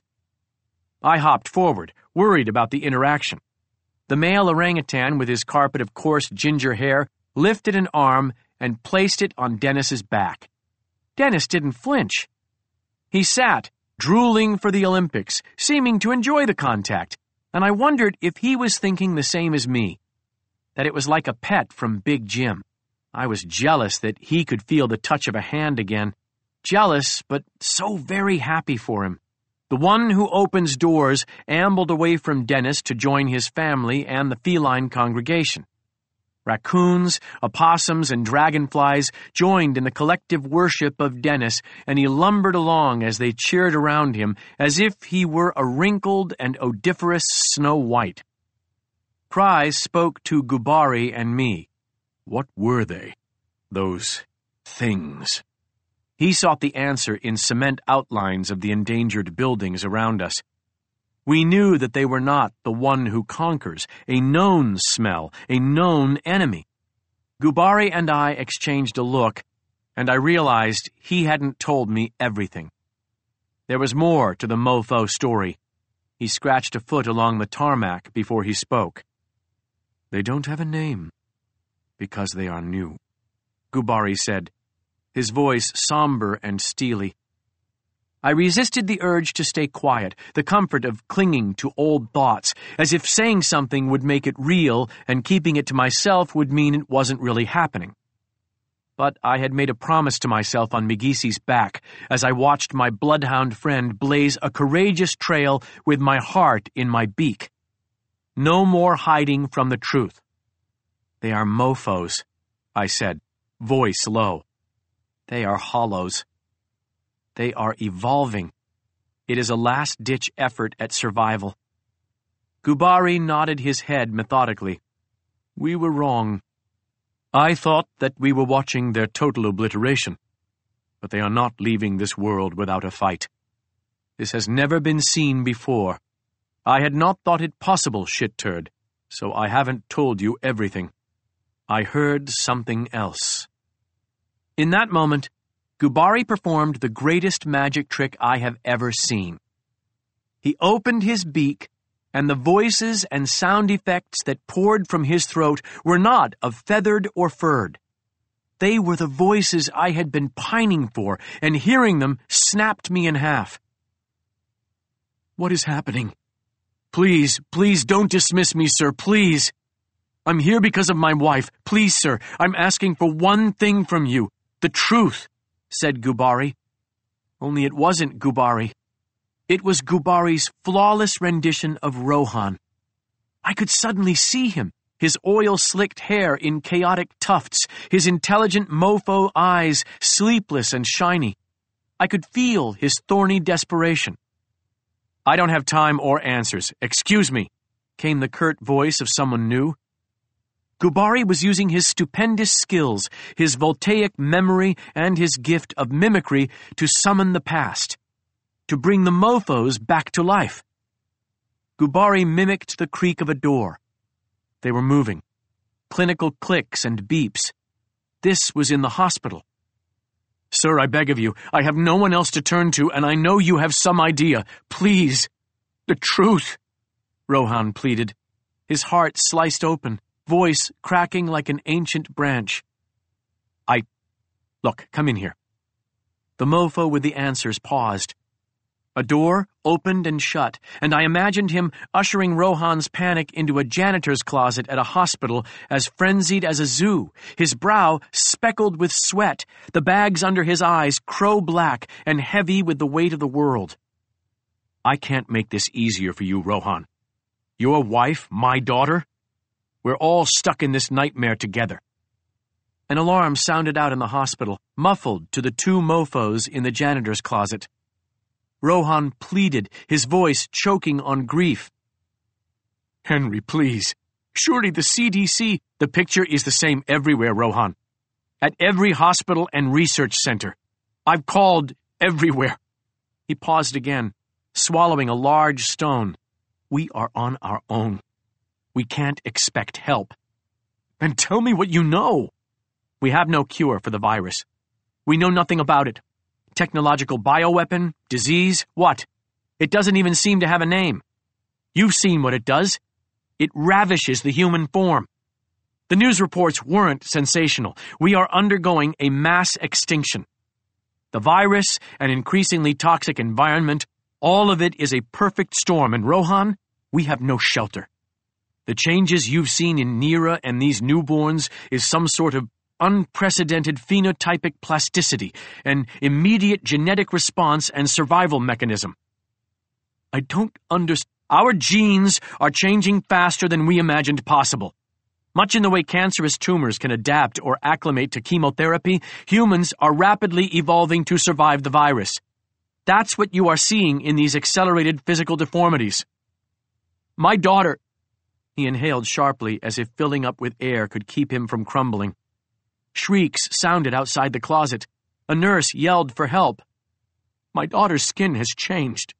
I hopped forward, worried about the interaction. The male orangutan, with his carpet of coarse ginger hair, lifted an arm and placed it on Dennis's back. Dennis didn't flinch. He sat, drooling for the Olympics, seeming to enjoy the contact, and I wondered if he was thinking the same as me, that it was like a pet from Big Jim. I was jealous that he could feel the touch of a hand again. Jealous, but so very happy for him. The one who opens doors ambled away from Dennis to join his family and the feline congregation. Raccoons, opossums, and dragonflies joined in the collective worship of Dennis, and he lumbered along as they cheered around him as if he were a wrinkled and odoriferous Snow White. Cry spoke to Gubari and me. What were they, those things? He sought the answer in cement outlines of the endangered buildings around us. We knew that they were not the one who conquers, a known smell, a known enemy. Gubari and I exchanged a look, and I realized he hadn't told me everything. There was more to the mofo story. He scratched a foot along the tarmac before he spoke. "They don't have a name, because they are new," Gubari said, his voice somber and steely. I resisted the urge to stay quiet, the comfort of clinging to old thoughts, as if saying something would make it real and keeping it to myself would mean it wasn't really happening. But I had made a promise to myself on Megisi's back as I watched my bloodhound friend blaze a courageous trail with my heart in my beak. No more hiding from the truth. "They are mofos," I said, voice low. "They are hollows. They are evolving. It is a last-ditch effort at survival." Gubari nodded his head methodically. "We were wrong. I thought that we were watching their total obliteration, but they are not leaving this world without a fight. This has never been seen before. I had not thought it possible, shit-turd, so I haven't told you everything. I heard something else." In that moment, Gubari performed the greatest magic trick I have ever seen. He opened his beak, and the voices and sound effects that poured from his throat were not of feathered or furred. They were the voices I had been pining for, and hearing them snapped me in half. "What is happening? Please, please don't dismiss me, sir, please. I'm here because of my wife. Please, sir, I'm asking for one thing from you, the truth," said Gubari. Only it wasn't Gubari. It was Gubari's flawless rendition of Rohan. I could suddenly see him, his oil-slicked hair in chaotic tufts, his intelligent mofo eyes sleepless and shiny. I could feel his thorny desperation. "I don't have time or answers. Excuse me," came the curt voice of someone new. Gubari was using his stupendous skills, his voltaic memory, and his gift of mimicry to summon the past, to bring the mofos back to life. Gubari mimicked the creak of a door. They were moving. Clinical clicks and beeps. This was in the hospital. "Sir, I beg of you, I have no one else to turn to, and I know you have some idea. Please, the truth," Rohan pleaded, his heart sliced open, voice cracking like an ancient branch. Look, come in here." The mofo with the answers paused. A door opened and shut, and I imagined him ushering Rohan's panic into a janitor's closet at a hospital as frenzied as a zoo, his brow speckled with sweat, the bags under his eyes crow-black and heavy with the weight of the world. "I can't make this easier for you, Rohan. Your wife, my daughter? We're all stuck in this nightmare together." An alarm sounded out in the hospital, muffled to the two mofos in the janitor's closet. Rohan pleaded, his voice choking on grief. "Henry, please. Surely the CDC..." "The picture is the same everywhere, Rohan. At every hospital and research center. I've called everywhere." He paused again, swallowing a large stone. "We are on our own. We can't expect help." "Then tell me what you know." "We have no cure for the virus. We know nothing about it. Technological bioweapon, disease, what? It doesn't even seem to have a name. You've seen what it does. It ravishes the human form. The news reports weren't sensational. We are undergoing a mass extinction. The virus, an increasingly toxic environment, all of it is a perfect storm, and Rohan, we have no shelter. The changes you've seen in Neera and these newborns is some sort of unprecedented phenotypic plasticity, an immediate genetic response and survival mechanism. I don't understand. Our genes are changing faster than we imagined possible. Much in the way cancerous tumors can adapt or acclimate to chemotherapy, humans are rapidly evolving to survive the virus. That's what you are seeing in these accelerated physical deformities. My daughter..." He inhaled sharply as if filling up with air could keep him from crumbling. Shrieks sounded outside the closet. A nurse yelled for help. "My daughter's skin has changed.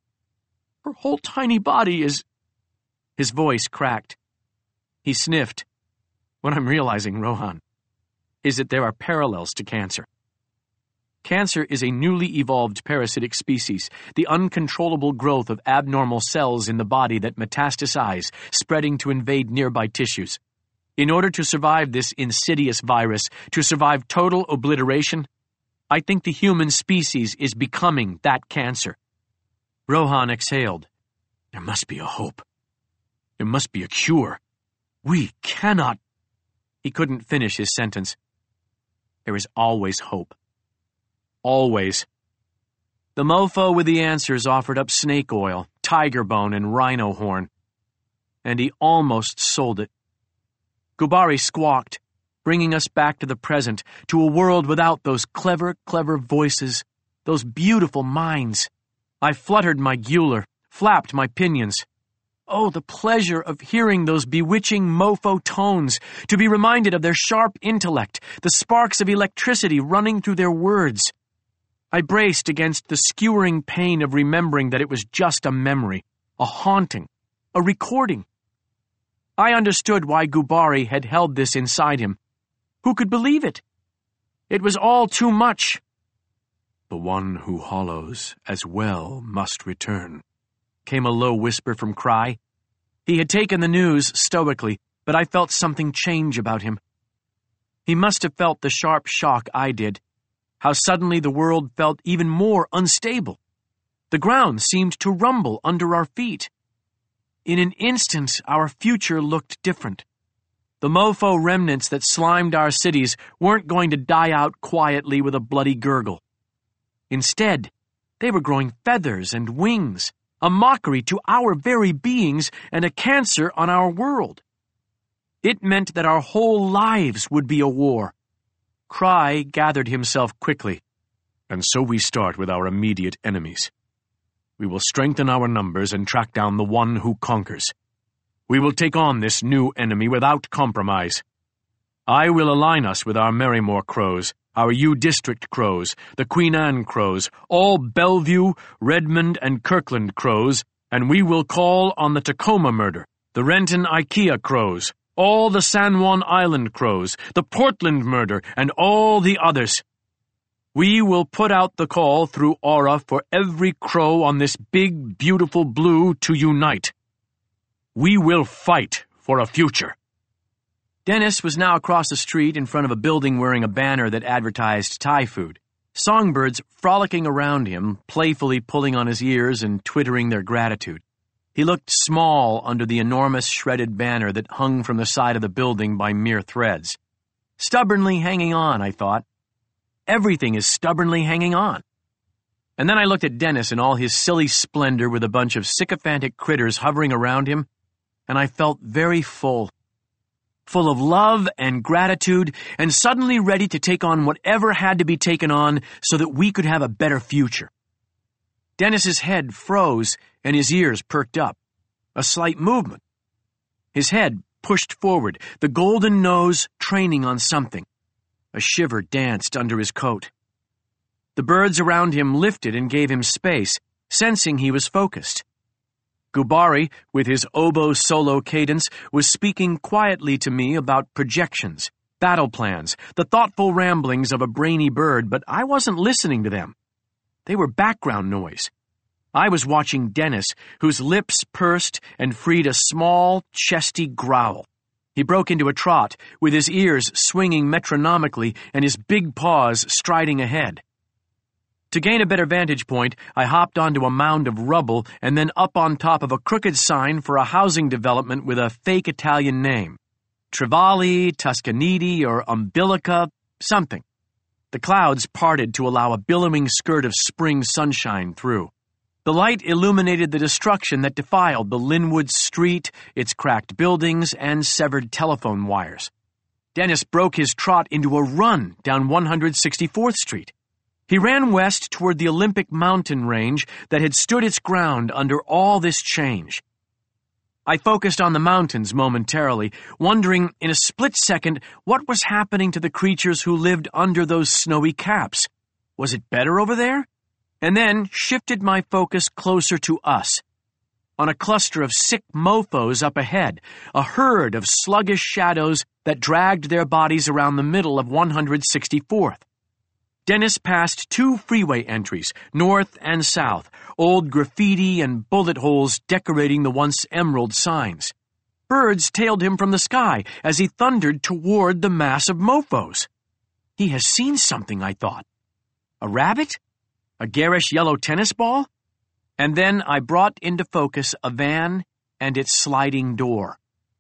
Her whole tiny body is..." His voice cracked. He sniffed. "What I'm realizing, Rohan, is that there are parallels to cancer. Cancer is a newly evolved parasitic species, the uncontrollable growth of abnormal cells in the body that metastasize, spreading to invade nearby tissues. In order to survive this insidious virus, to survive total obliteration, I think the human species is becoming that cancer. Rohan exhaled. There must be a hope. There must be a cure. We cannot... He couldn't finish his sentence. There is always hope. Always. The mofo with the answers offered up snake oil, tiger bone, and rhino horn. And he almost sold it. Gubari squawked, bringing us back to the present, to a world without those clever, clever voices, those beautiful minds. I fluttered my gular, flapped my pinions. Oh, the pleasure of hearing those bewitching mofo tones, to be reminded of their sharp intellect, the sparks of electricity running through their words. I braced against the skewering pain of remembering that it was just a memory, a haunting, a recording. I understood why Gubari had held this inside him. Who could believe it? It was all too much. The one who hollows as well must return, came a low whisper from Cry. He had taken the news stoically, but I felt something change about him. He must have felt the sharp shock I did. How suddenly the world felt even more unstable. The ground seemed to rumble under our feet. In an instant, our future looked different. The mofo remnants that slimed our cities weren't going to die out quietly with a bloody gurgle. Instead, they were growing feathers and wings, a mockery to our very beings and a cancer on our world. It meant that our whole lives would be a war. Cry gathered himself quickly. And so we start with our immediate enemies. We will strengthen our numbers and track down the one who conquers. We will take on this new enemy without compromise. I will align us with our Merrymore Crows, our U-District Crows, the Queen Anne Crows, all Bellevue, Redmond, and Kirkland Crows, and we will call on the Tacoma murder, the Renton IKEA Crows, all the San Juan Island Crows, the Portland murder, and all the others. We will put out the call through Aura for every crow on this big, beautiful blue to unite. We will fight for a future. Dennis was now across the street in front of a building wearing a banner that advertised Thai food. Songbirds frolicking around him, playfully pulling on his ears and twittering their gratitude. He looked small under the enormous shredded banner that hung from the side of the building by mere threads. Stubbornly hanging on, I thought. Everything is stubbornly hanging on. And then I looked at Dennis in all his silly splendor with a bunch of sycophantic critters hovering around him, and I felt very full. Full of love and gratitude, and suddenly ready to take on whatever had to be taken on so that we could have a better future. Dennis's head froze and his ears perked up. A slight movement. His head pushed forward, the golden nose training on something. A shiver danced under his coat. The birds around him lifted and gave him space, sensing he was focused. Gubari, with his oboe solo cadence, was speaking quietly to me about projections, battle plans, the thoughtful ramblings of a brainy bird, but I wasn't listening to them. They were background noise. I was watching Dennis, whose lips pursed and freed a small, chesty growl. He broke into a trot, with his ears swinging metronomically and his big paws striding ahead. To gain a better vantage point, I hopped onto a mound of rubble and then up on top of a crooked sign for a housing development with a fake Italian name. Trevali, Tuscanidi, or Umbilica, something. The clouds parted to allow a billowing skirt of spring sunshine through. The light illuminated the destruction that defiled the Linwood Street, its cracked buildings, and severed telephone wires. Dennis broke his trot into a run down 164th Street. He ran west toward the Olympic mountain range that had stood its ground under all this change. I focused on the mountains momentarily, wondering in a split second what was happening to the creatures who lived under those snowy caps. Was it better over there? And then shifted my focus closer to us. On a cluster of sick mofos up ahead, a herd of sluggish shadows that dragged their bodies around the middle of 164th. Dennis passed 2 freeway entries, north and south, old graffiti and bullet holes decorating the once emerald signs. Birds tailed him from the sky as he thundered toward the mass of mofos. He has seen something, I thought. A rabbit? A garish yellow tennis ball? And then I brought into focus a van and its sliding door.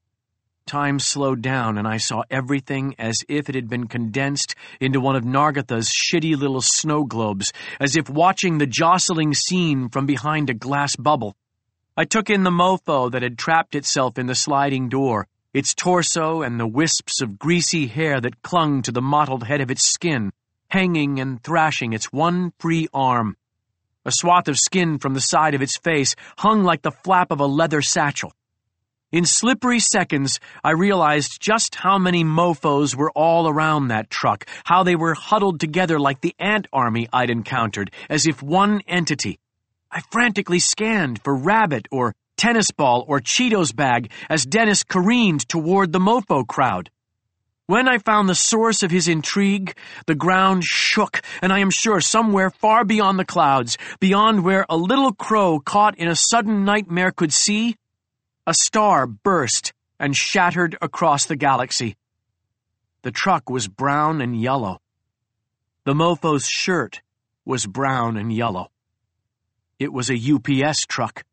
Time slowed down, and I saw everything as if it had been condensed into one of Nargatha's shitty little snow globes, as if watching the jostling scene from behind a glass bubble. I took in the mofo that had trapped itself in the sliding door, its torso and the wisps of greasy hair that clung to the mottled head of its skin, hanging and thrashing its one free arm. A swath of skin from the side of its face hung like the flap of a leather satchel. In slippery seconds, I realized just how many mofos were all around that truck, how they were huddled together like the ant army I'd encountered, as if one entity. I frantically scanned for rabbit or tennis ball or Cheetos bag as Dennis careened toward the mofo crowd. When I found the source of his intrigue, the ground shook, and I am sure somewhere far beyond the clouds, beyond where a little crow caught in a sudden nightmare could see, a star burst and shattered across the galaxy. The truck was brown and yellow. The mofo's shirt was brown and yellow. It was a UPS truck.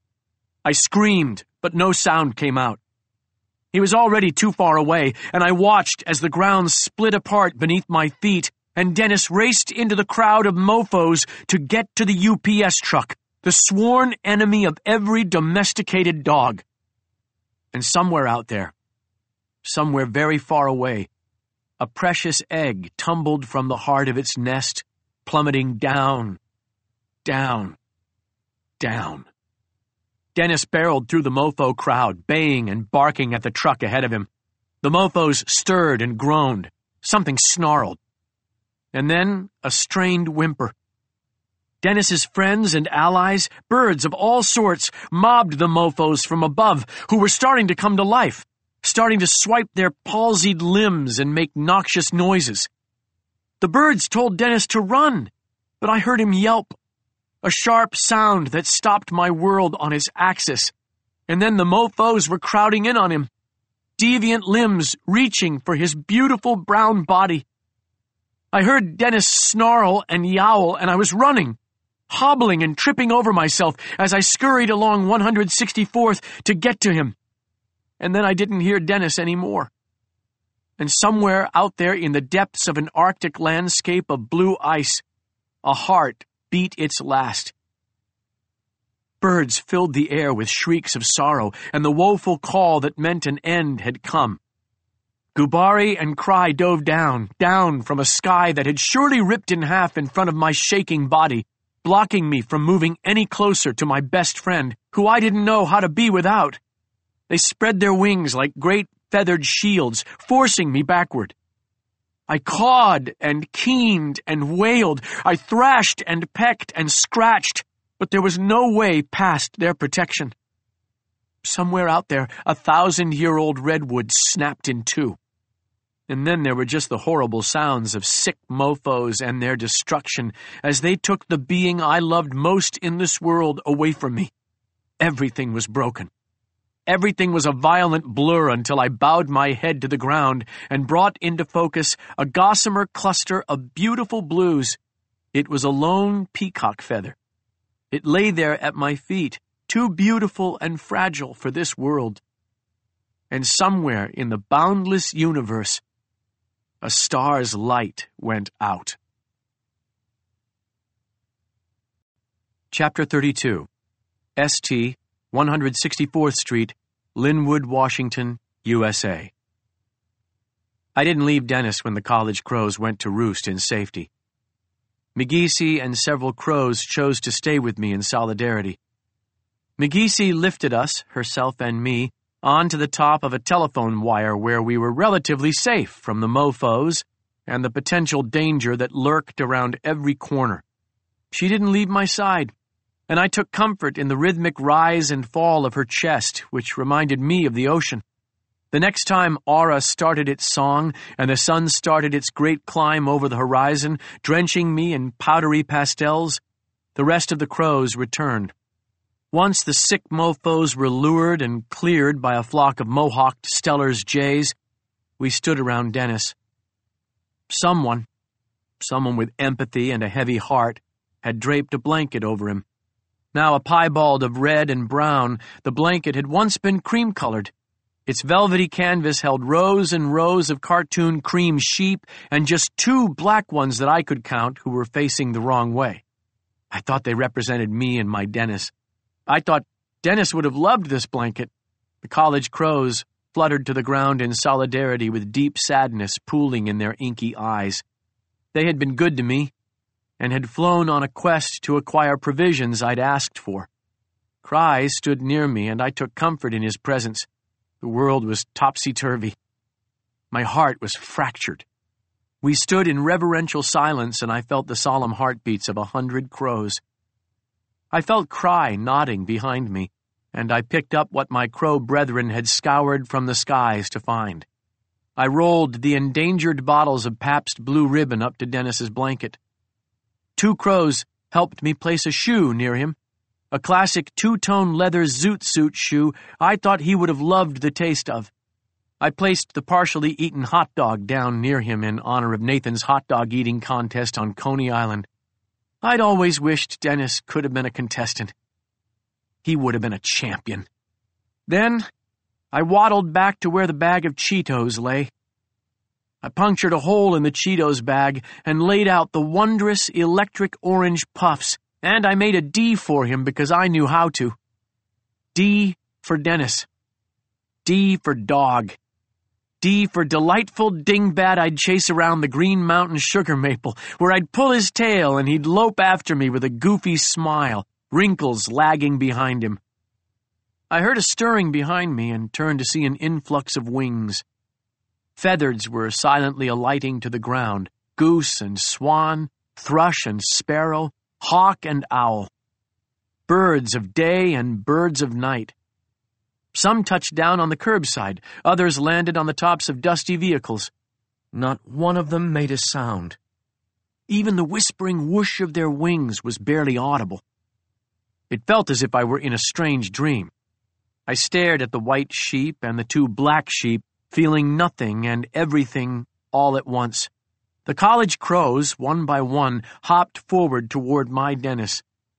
I screamed, but no sound came out. He was already too far away, and I watched as the ground split apart beneath my feet, and Dennis raced into the crowd of mofos to get to the UPS truck, the sworn enemy of every domesticated dog. And somewhere out there, somewhere very far away, a precious egg tumbled from the heart of its nest, plummeting down, down, down. Dennis barreled through the mofo crowd, baying and barking at the truck ahead of him. The mofos stirred and groaned. Something snarled. And then a strained whimper. Dennis's friends and allies, birds of all sorts, mobbed the mofos from above, who were starting to come to life, starting to swipe their palsied limbs and make noxious noises. The birds told Dennis to run, but I heard him yelp, a sharp sound that stopped my world on its axis. And then the mofos were crowding in on him, deviant limbs reaching for his beautiful brown body. I heard Dennis snarl and yowl, and I was running, hobbling and tripping over myself as I scurried along 164th to get to him. And then I didn't hear Dennis anymore. And somewhere out there in the depths of an Arctic landscape of blue ice, a heart beat its last. Birds filled the air with shrieks of sorrow, and the woeful call that meant an end had come. Gubari and Cry dove down from a sky that had surely ripped in half in front of my shaking body, blocking me from moving any closer to my best friend, who I didn't know how to be without. They spread their wings like great feathered shields, forcing me backward. I cawed and keened and wailed. I thrashed and pecked and scratched, but there was no way past their protection. Somewhere out there, 1,000-year-old redwood snapped in two. And then there were just the horrible sounds of sick mofos and their destruction as they took the being I loved most in this world away from me. Everything was broken. Everything was a violent blur until I bowed my head to the ground and brought into focus a gossamer cluster of beautiful blues. It was a lone peacock feather. It lay there at my feet, too beautiful and fragile for this world. And somewhere in the boundless universe, a star's light went out. Chapter 32. St. 164th Street, Linwood, Washington, USA. I didn't leave Dennis when the college crows went to roost in safety. McGeesy and several crows chose to stay with me in solidarity. McGeesy lifted us, herself and me, onto the top of a telephone wire where we were relatively safe from the mofos and the potential danger that lurked around every corner. She didn't leave my side, and I took comfort in the rhythmic rise and fall of her chest, which reminded me of the ocean. The next time Aura started its song and the sun started its great climb over the horizon, drenching me in powdery pastels, the rest of the crows returned. Once the sick mofos were lured and cleared by a flock of mohawked Steller's jays, we stood around Dennis. Someone with empathy and a heavy heart, had draped a blanket over him. Now a piebald of red and brown, the blanket had once been cream-colored. Its velvety canvas held rows and rows of cartoon cream sheep and just 2 black ones that I could count who were facing the wrong way. I thought they represented me and my Dennis. I thought Dennis would have loved this blanket. The college crows fluttered to the ground in solidarity with deep sadness pooling in their inky eyes. They had been good to me and had flown on a quest to acquire provisions I'd asked for. Cry stood near me, and I took comfort in his presence. The world was topsy-turvy. My heart was fractured. We stood in reverential silence, and I felt the solemn heartbeats of 100 crows. I felt Cry nodding behind me, and I picked up what my crow brethren had scoured from the skies to find. I rolled the endangered bottles of Pabst Blue Ribbon up to Dennis's blanket. 2 crows helped me place a shoe near him, a classic 2-tone leather zoot suit shoe I thought he would have loved the taste of. I placed the partially eaten hot dog down near him in honor of Nathan's hot dog eating contest on Coney Island. I'd always wished Dennis could have been a contestant. He would have been a champion. Then I waddled back to where the bag of Cheetos lay. I punctured a hole in the Cheetos bag and laid out the wondrous electric orange puffs, and I made a D for him because I knew how to. D for Dennis. D for dog. D for delightful dingbat I'd chase around the Green Mountain sugar maple, where I'd pull his tail and he'd lope after me with a goofy smile, wrinkles lagging behind him. I heard a stirring behind me and turned to see an influx of wings. Feathers were silently alighting to the ground, goose and swan, thrush and sparrow, hawk and owl. Birds of day and birds of night. Some touched down on the curbside, others landed on the tops of dusty vehicles. Not one of them made a sound. Even the whispering whoosh of their wings was barely audible. It felt as if I were in a strange dream. I stared at the white sheep and the 2 black sheep, feeling nothing and everything all at once. The college crows, one by one, hopped forward toward my Dennis.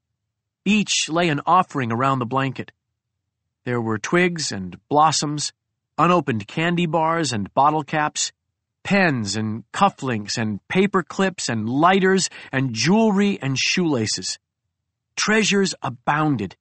Each lay an offering around the blanket. There were twigs and blossoms, unopened candy bars and bottle caps, pens and cufflinks and paper clips and lighters and jewelry and shoelaces. Treasures abounded.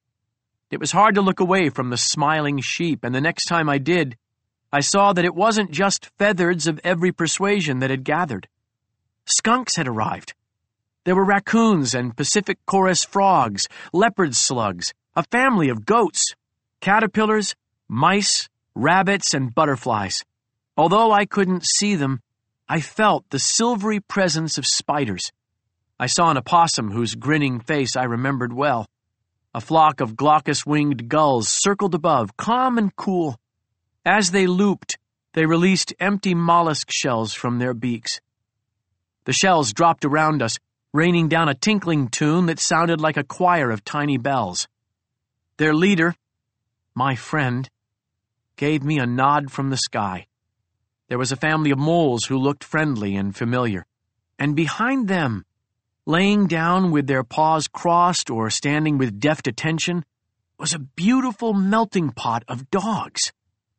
It was hard to look away from the smiling sheep, and the next time I did, I saw that it wasn't just feathers of every persuasion that had gathered. Skunks had arrived. There were raccoons and Pacific chorus frogs, leopard slugs, a family of goats, caterpillars, mice, rabbits, and butterflies. Although I couldn't see them, I felt the silvery presence of spiders. I saw an opossum whose grinning face I remembered well. A flock of glaucous-winged gulls circled above, calm and cool. As they looped, they released empty mollusk shells from their beaks. The shells dropped around us, raining down a tinkling tune that sounded like a choir of tiny bells. Their leader, my friend, gave me a nod from the sky. There was a family of moles who looked friendly and familiar, and behind them, laying down with their paws crossed or standing with deft attention, was a beautiful melting pot of dogs.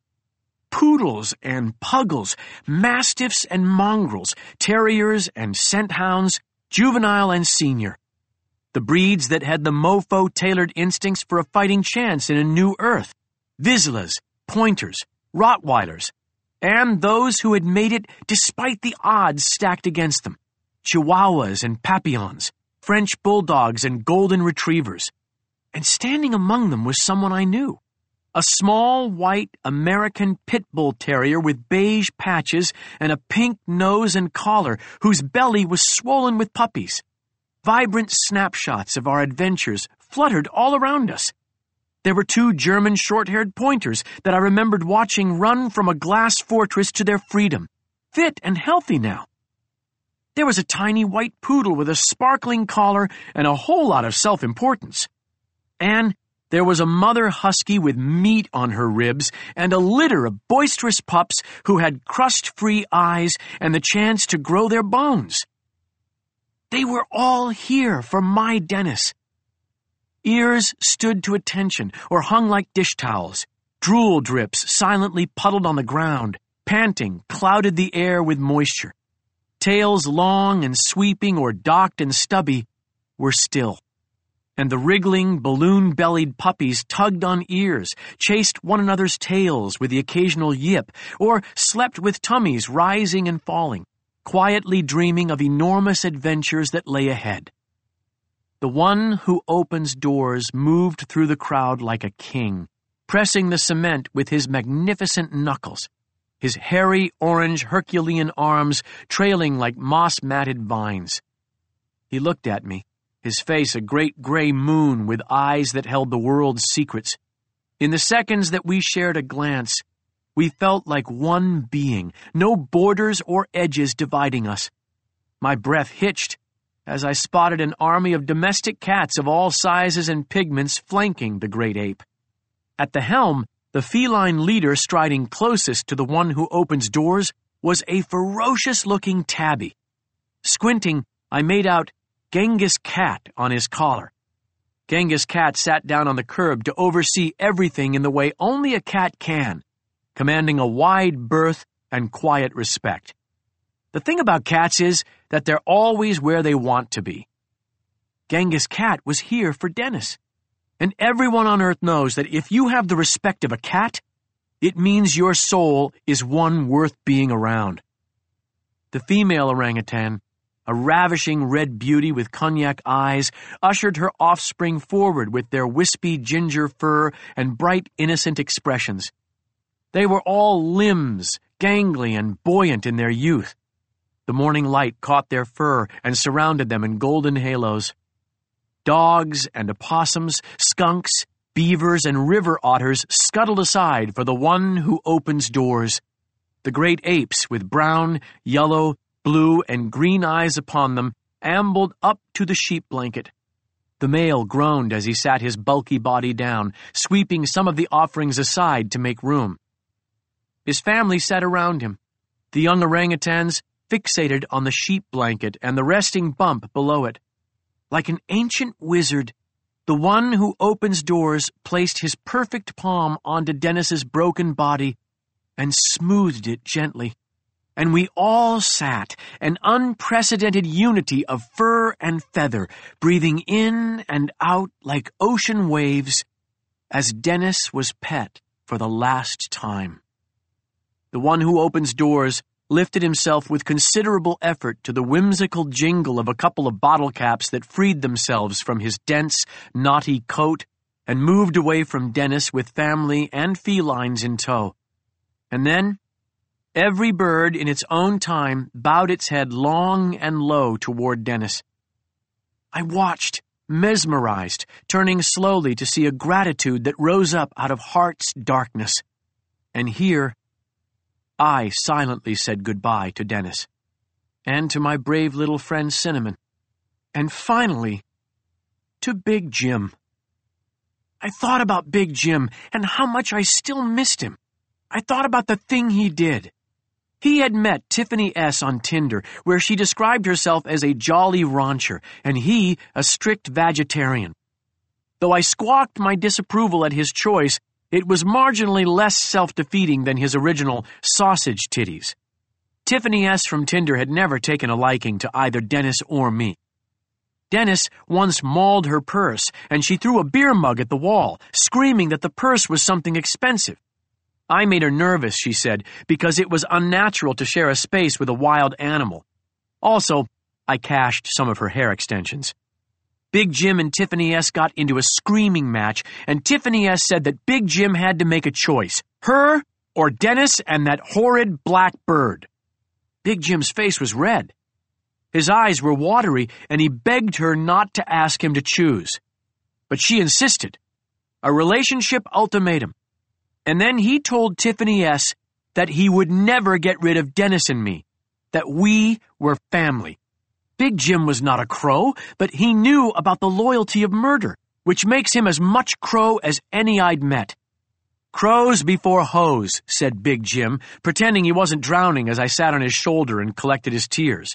Poodles and puggles, mastiffs and mongrels, terriers and scent hounds, juvenile and senior. The breeds that had the mofo-tailored instincts for a fighting chance in a new earth. Vizslas, pointers, Rottweilers, and those who had made it despite the odds stacked against them. Chihuahuas and Papillons, French bulldogs and golden retrievers. And standing among them was someone I knew. A small, white American pit bull terrier with beige patches and a pink nose and collar whose belly was swollen with puppies. Vibrant snapshots of our adventures fluttered all around us. There were 2 German short-haired pointers that I remembered watching run from a glass fortress to their freedom, fit and healthy now. There was a tiny white poodle with a sparkling collar and a whole lot of self-importance. And there was a mother husky with meat on her ribs and a litter of boisterous pups who had crust-free eyes and the chance to grow their bones. They were all here for my Dennis. Ears stood to attention or hung like dish towels. Drool drips silently puddled on the ground, panting, clouded the air with moisture. Tails long and sweeping or docked and stubby were still. And the wriggling, balloon-bellied puppies tugged on ears, chased one another's tails with the occasional yip, or slept with tummies rising and falling, quietly dreaming of enormous adventures that lay ahead. The one who opens doors moved through the crowd like a king, pressing the cement with his magnificent knuckles, his hairy orange Herculean arms trailing like moss-matted vines. He looked at me, his face a great gray moon with eyes that held the world's secrets. In the seconds that we shared a glance, we felt like one being, no borders or edges dividing us. My breath hitched as I spotted an army of domestic cats of all sizes and pigments flanking the great ape. At the helm, the feline leader striding closest to the one who opens doors was a ferocious-looking tabby. Squinting, I made out Genghis Cat on his collar. Genghis Cat sat down on the curb to oversee everything in the way only a cat can, commanding a wide berth and quiet respect. The thing about cats is that they're always where they want to be. Genghis Cat was here for Dennis. And everyone on earth knows that if you have the respect of a cat, it means your soul is one worth being around. The female orangutan, a ravishing red beauty with cognac eyes, ushered her offspring forward with their wispy ginger fur and bright, innocent expressions. They were all limbs, gangly and buoyant in their youth. The morning light caught their fur and surrounded them in golden halos. Dogs and opossums, skunks, beavers, and river otters scuttled aside for the one who opens doors. The great apes, with brown, yellow, blue, and green eyes upon them, ambled up to the sheep blanket. The male groaned as he sat his bulky body down, sweeping some of the offerings aside to make room. His family sat around him, the young orangutans fixated on the sheep blanket and the resting bump below it. Like an ancient wizard, the one who opens doors placed his perfect palm onto Dennis's broken body and smoothed it gently. And we all sat, an unprecedented unity of fur and feather, breathing in and out like ocean waves, as Dennis was pet for the last time. The one who opens doors lifted himself with considerable effort to the whimsical jingle of a couple of bottle caps that freed themselves from his dense, knotty coat and moved away from Dennis with family and felines in tow. And then, every bird in its own time bowed its head long and low toward Dennis. I watched, mesmerized, turning slowly to see a gratitude that rose up out of heart's darkness. And here, I silently said goodbye to Dennis, and to my brave little friend Cinnamon, and finally, to Big Jim. I thought about Big Jim and how much I still missed him. I thought about the thing he did. He had met Tiffany S. on Tinder, where she described herself as a jolly rancher, and he a strict vegetarian. Though I squawked my disapproval at his choice, it was marginally less self-defeating than his original sausage titties. Tiffany S. from Tinder had never taken a liking to either Dennis or me. Dennis once mauled her purse, and she threw a beer mug at the wall, screaming that the purse was something expensive. I made her nervous, she said, because it was unnatural to share a space with a wild animal. Also, I cashed some of her hair extensions. Big Jim and Tiffany S. got into a screaming match, and Tiffany S. said that Big Jim had to make a choice, her or Dennis and that horrid black bird. Big Jim's face was red. His eyes were watery, and he begged her not to ask him to choose. But she insisted. A relationship ultimatum. And then he told Tiffany S. that he would never get rid of Dennis and me, that we were family. Big Jim was not a crow, but he knew about the loyalty of murder, which makes him as much crow as any I'd met. "Crows before hoes," said Big Jim, pretending he wasn't drowning as I sat on his shoulder and collected his tears.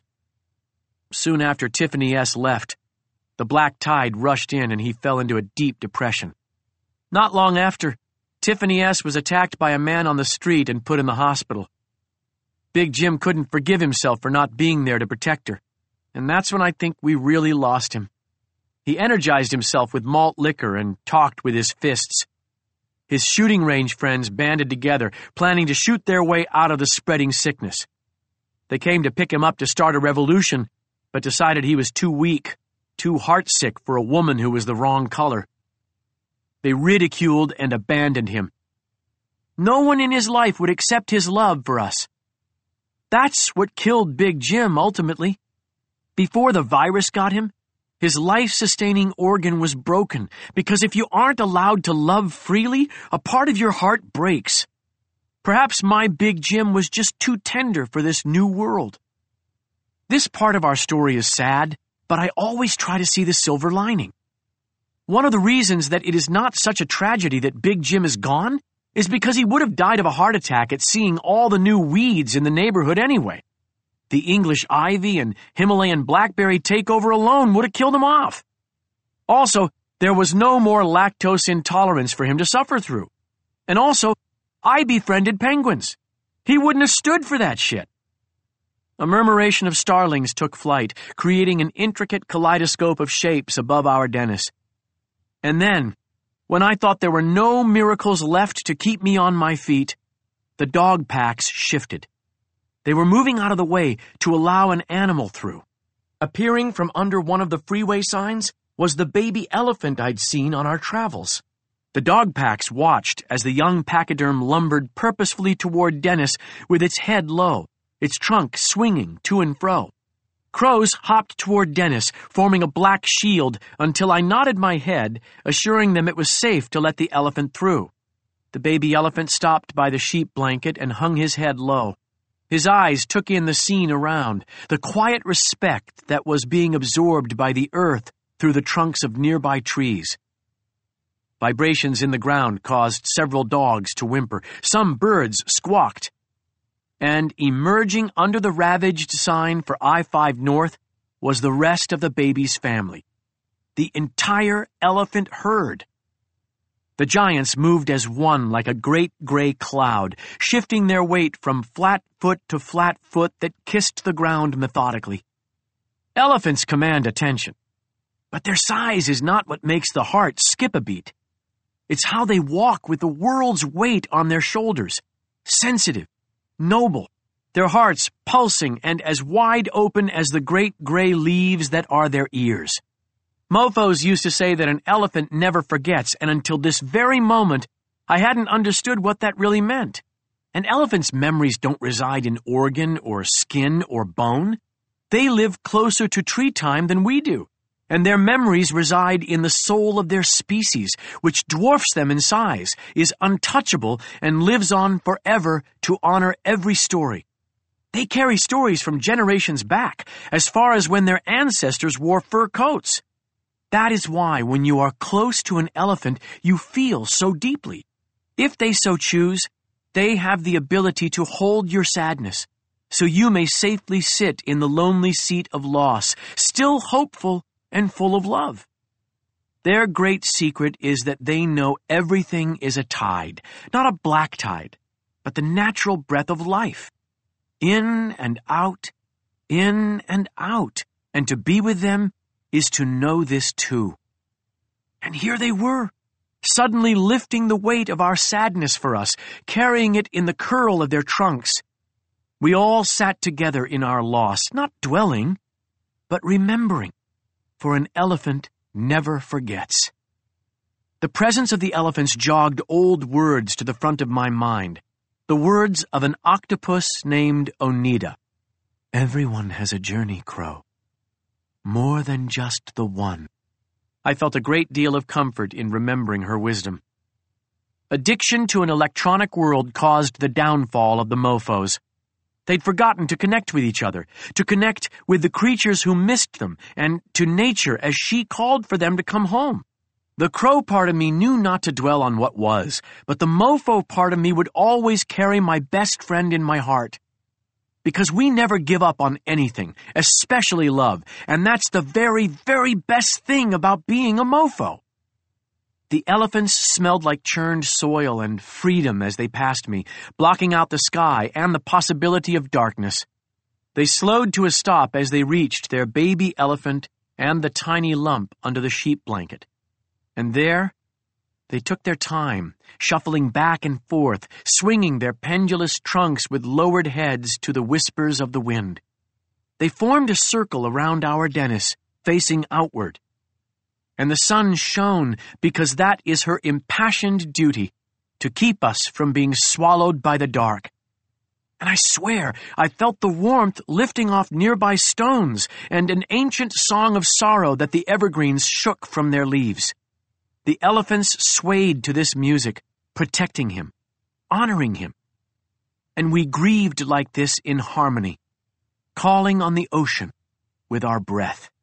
Soon after Tiffany S. left, the black tide rushed in and he fell into a deep depression. Not long after, Tiffany S. was attacked by a man on the street and put in the hospital. Big Jim couldn't forgive himself for not being there to protect her, and that's when I think we really lost him. He energized himself with malt liquor and talked with his fists. His shooting range friends banded together, planning to shoot their way out of the spreading sickness. They came to pick him up to start a revolution, but decided he was too weak, too heartsick for a woman who was the wrong color. They ridiculed and abandoned him. No one in his life would accept his love for us. That's what killed Big Jim, ultimately. Before the virus got him, his life-sustaining organ was broken, because if you aren't allowed to love freely, a part of your heart breaks. Perhaps my Big Jim was just too tender for this new world. This part of our story is sad, but I always try to see the silver lining. One of the reasons that it is not such a tragedy that Big Jim is gone is because he would have died of a heart attack at seeing all the new weeds in the neighborhood anyway. The English ivy and Himalayan blackberry takeover alone would have killed him off. Also, there was no more lactose intolerance for him to suffer through. And also, I befriended penguins. He wouldn't have stood for that shit. A murmuration of starlings took flight, creating an intricate kaleidoscope of shapes above our Dennis. And then, when I thought there were no miracles left to keep me on my feet, the dog packs shifted. They were moving out of the way to allow an animal through. Appearing from under one of the freeway signs was the baby elephant I'd seen on our travels. The dog packs watched as the young pachyderm lumbered purposefully toward Dennis with its head low, its trunk swinging to and fro. Crows hopped toward Dennis, forming a black shield until I nodded my head, assuring them it was safe to let the elephant through. The baby elephant stopped by the sheep blanket and hung his head low. His eyes took in the scene around, the quiet respect that was being absorbed by the earth through the trunks of nearby trees. Vibrations in the ground caused several dogs to whimper. Some birds squawked. And emerging under the ravaged sign for I-5 North was the rest of the baby's family. The entire elephant herd. The giants moved as one like a great gray cloud, shifting their weight from flat foot to flat foot that kissed the ground methodically. Elephants command attention, but their size is not what makes the heart skip a beat. It's how they walk with the world's weight on their shoulders, sensitive, noble, their hearts pulsing and as wide open as the great gray leaves that are their ears. Mofos used to say that an elephant never forgets, and until this very moment, I hadn't understood what that really meant. An elephant's memories don't reside in organ or skin or bone. They live closer to tree time than we do, and their memories reside in the soul of their species, which dwarfs them in size, is untouchable, and lives on forever to honor every story. They carry stories from generations back, as far as when their ancestors wore fur coats. That is why when you are close to an elephant, you feel so deeply. If they so choose, they have the ability to hold your sadness, so you may safely sit in the lonely seat of loss, still hopeful and full of love. Their great secret is that they know everything is a tide, not a black tide, but the natural breath of life. In and out, in and out, and to be with them is to know this too. And here they were, suddenly lifting the weight of our sadness for us, carrying it in the curl of their trunks. We all sat together in our loss, not dwelling, but remembering, for an elephant never forgets. The presence of the elephants jogged old words to the front of my mind, the words of an octopus named Oneida. Everyone has a journey, Crow. More than just the one. I felt a great deal of comfort in remembering her wisdom. Addiction to an electronic world caused the downfall of the mofos. They'd forgotten to connect with each other, to connect with the creatures who missed them, and to nature as she called for them to come home. The crow part of me knew not to dwell on what was, but the mofo part of me would always carry my best friend in my heart. Because we never give up on anything, especially love, and that's the very, very best thing about being a mofo. The elephants smelled like churned soil and freedom as they passed me, blocking out the sky and the possibility of darkness. They slowed to a stop as they reached their baby elephant and the tiny lump under the sheep blanket. And there, they took their time, shuffling back and forth, swinging their pendulous trunks with lowered heads to the whispers of the wind. They formed a circle around our Dennis, facing outward. And the sun shone because that is her impassioned duty, to keep us from being swallowed by the dark. And I swear I felt the warmth lifting off nearby stones and an ancient song of sorrow that the evergreens shook from their leaves. The elephants swayed to this music, protecting him, honoring him. And we grieved like this in harmony, calling on the ocean with our breath.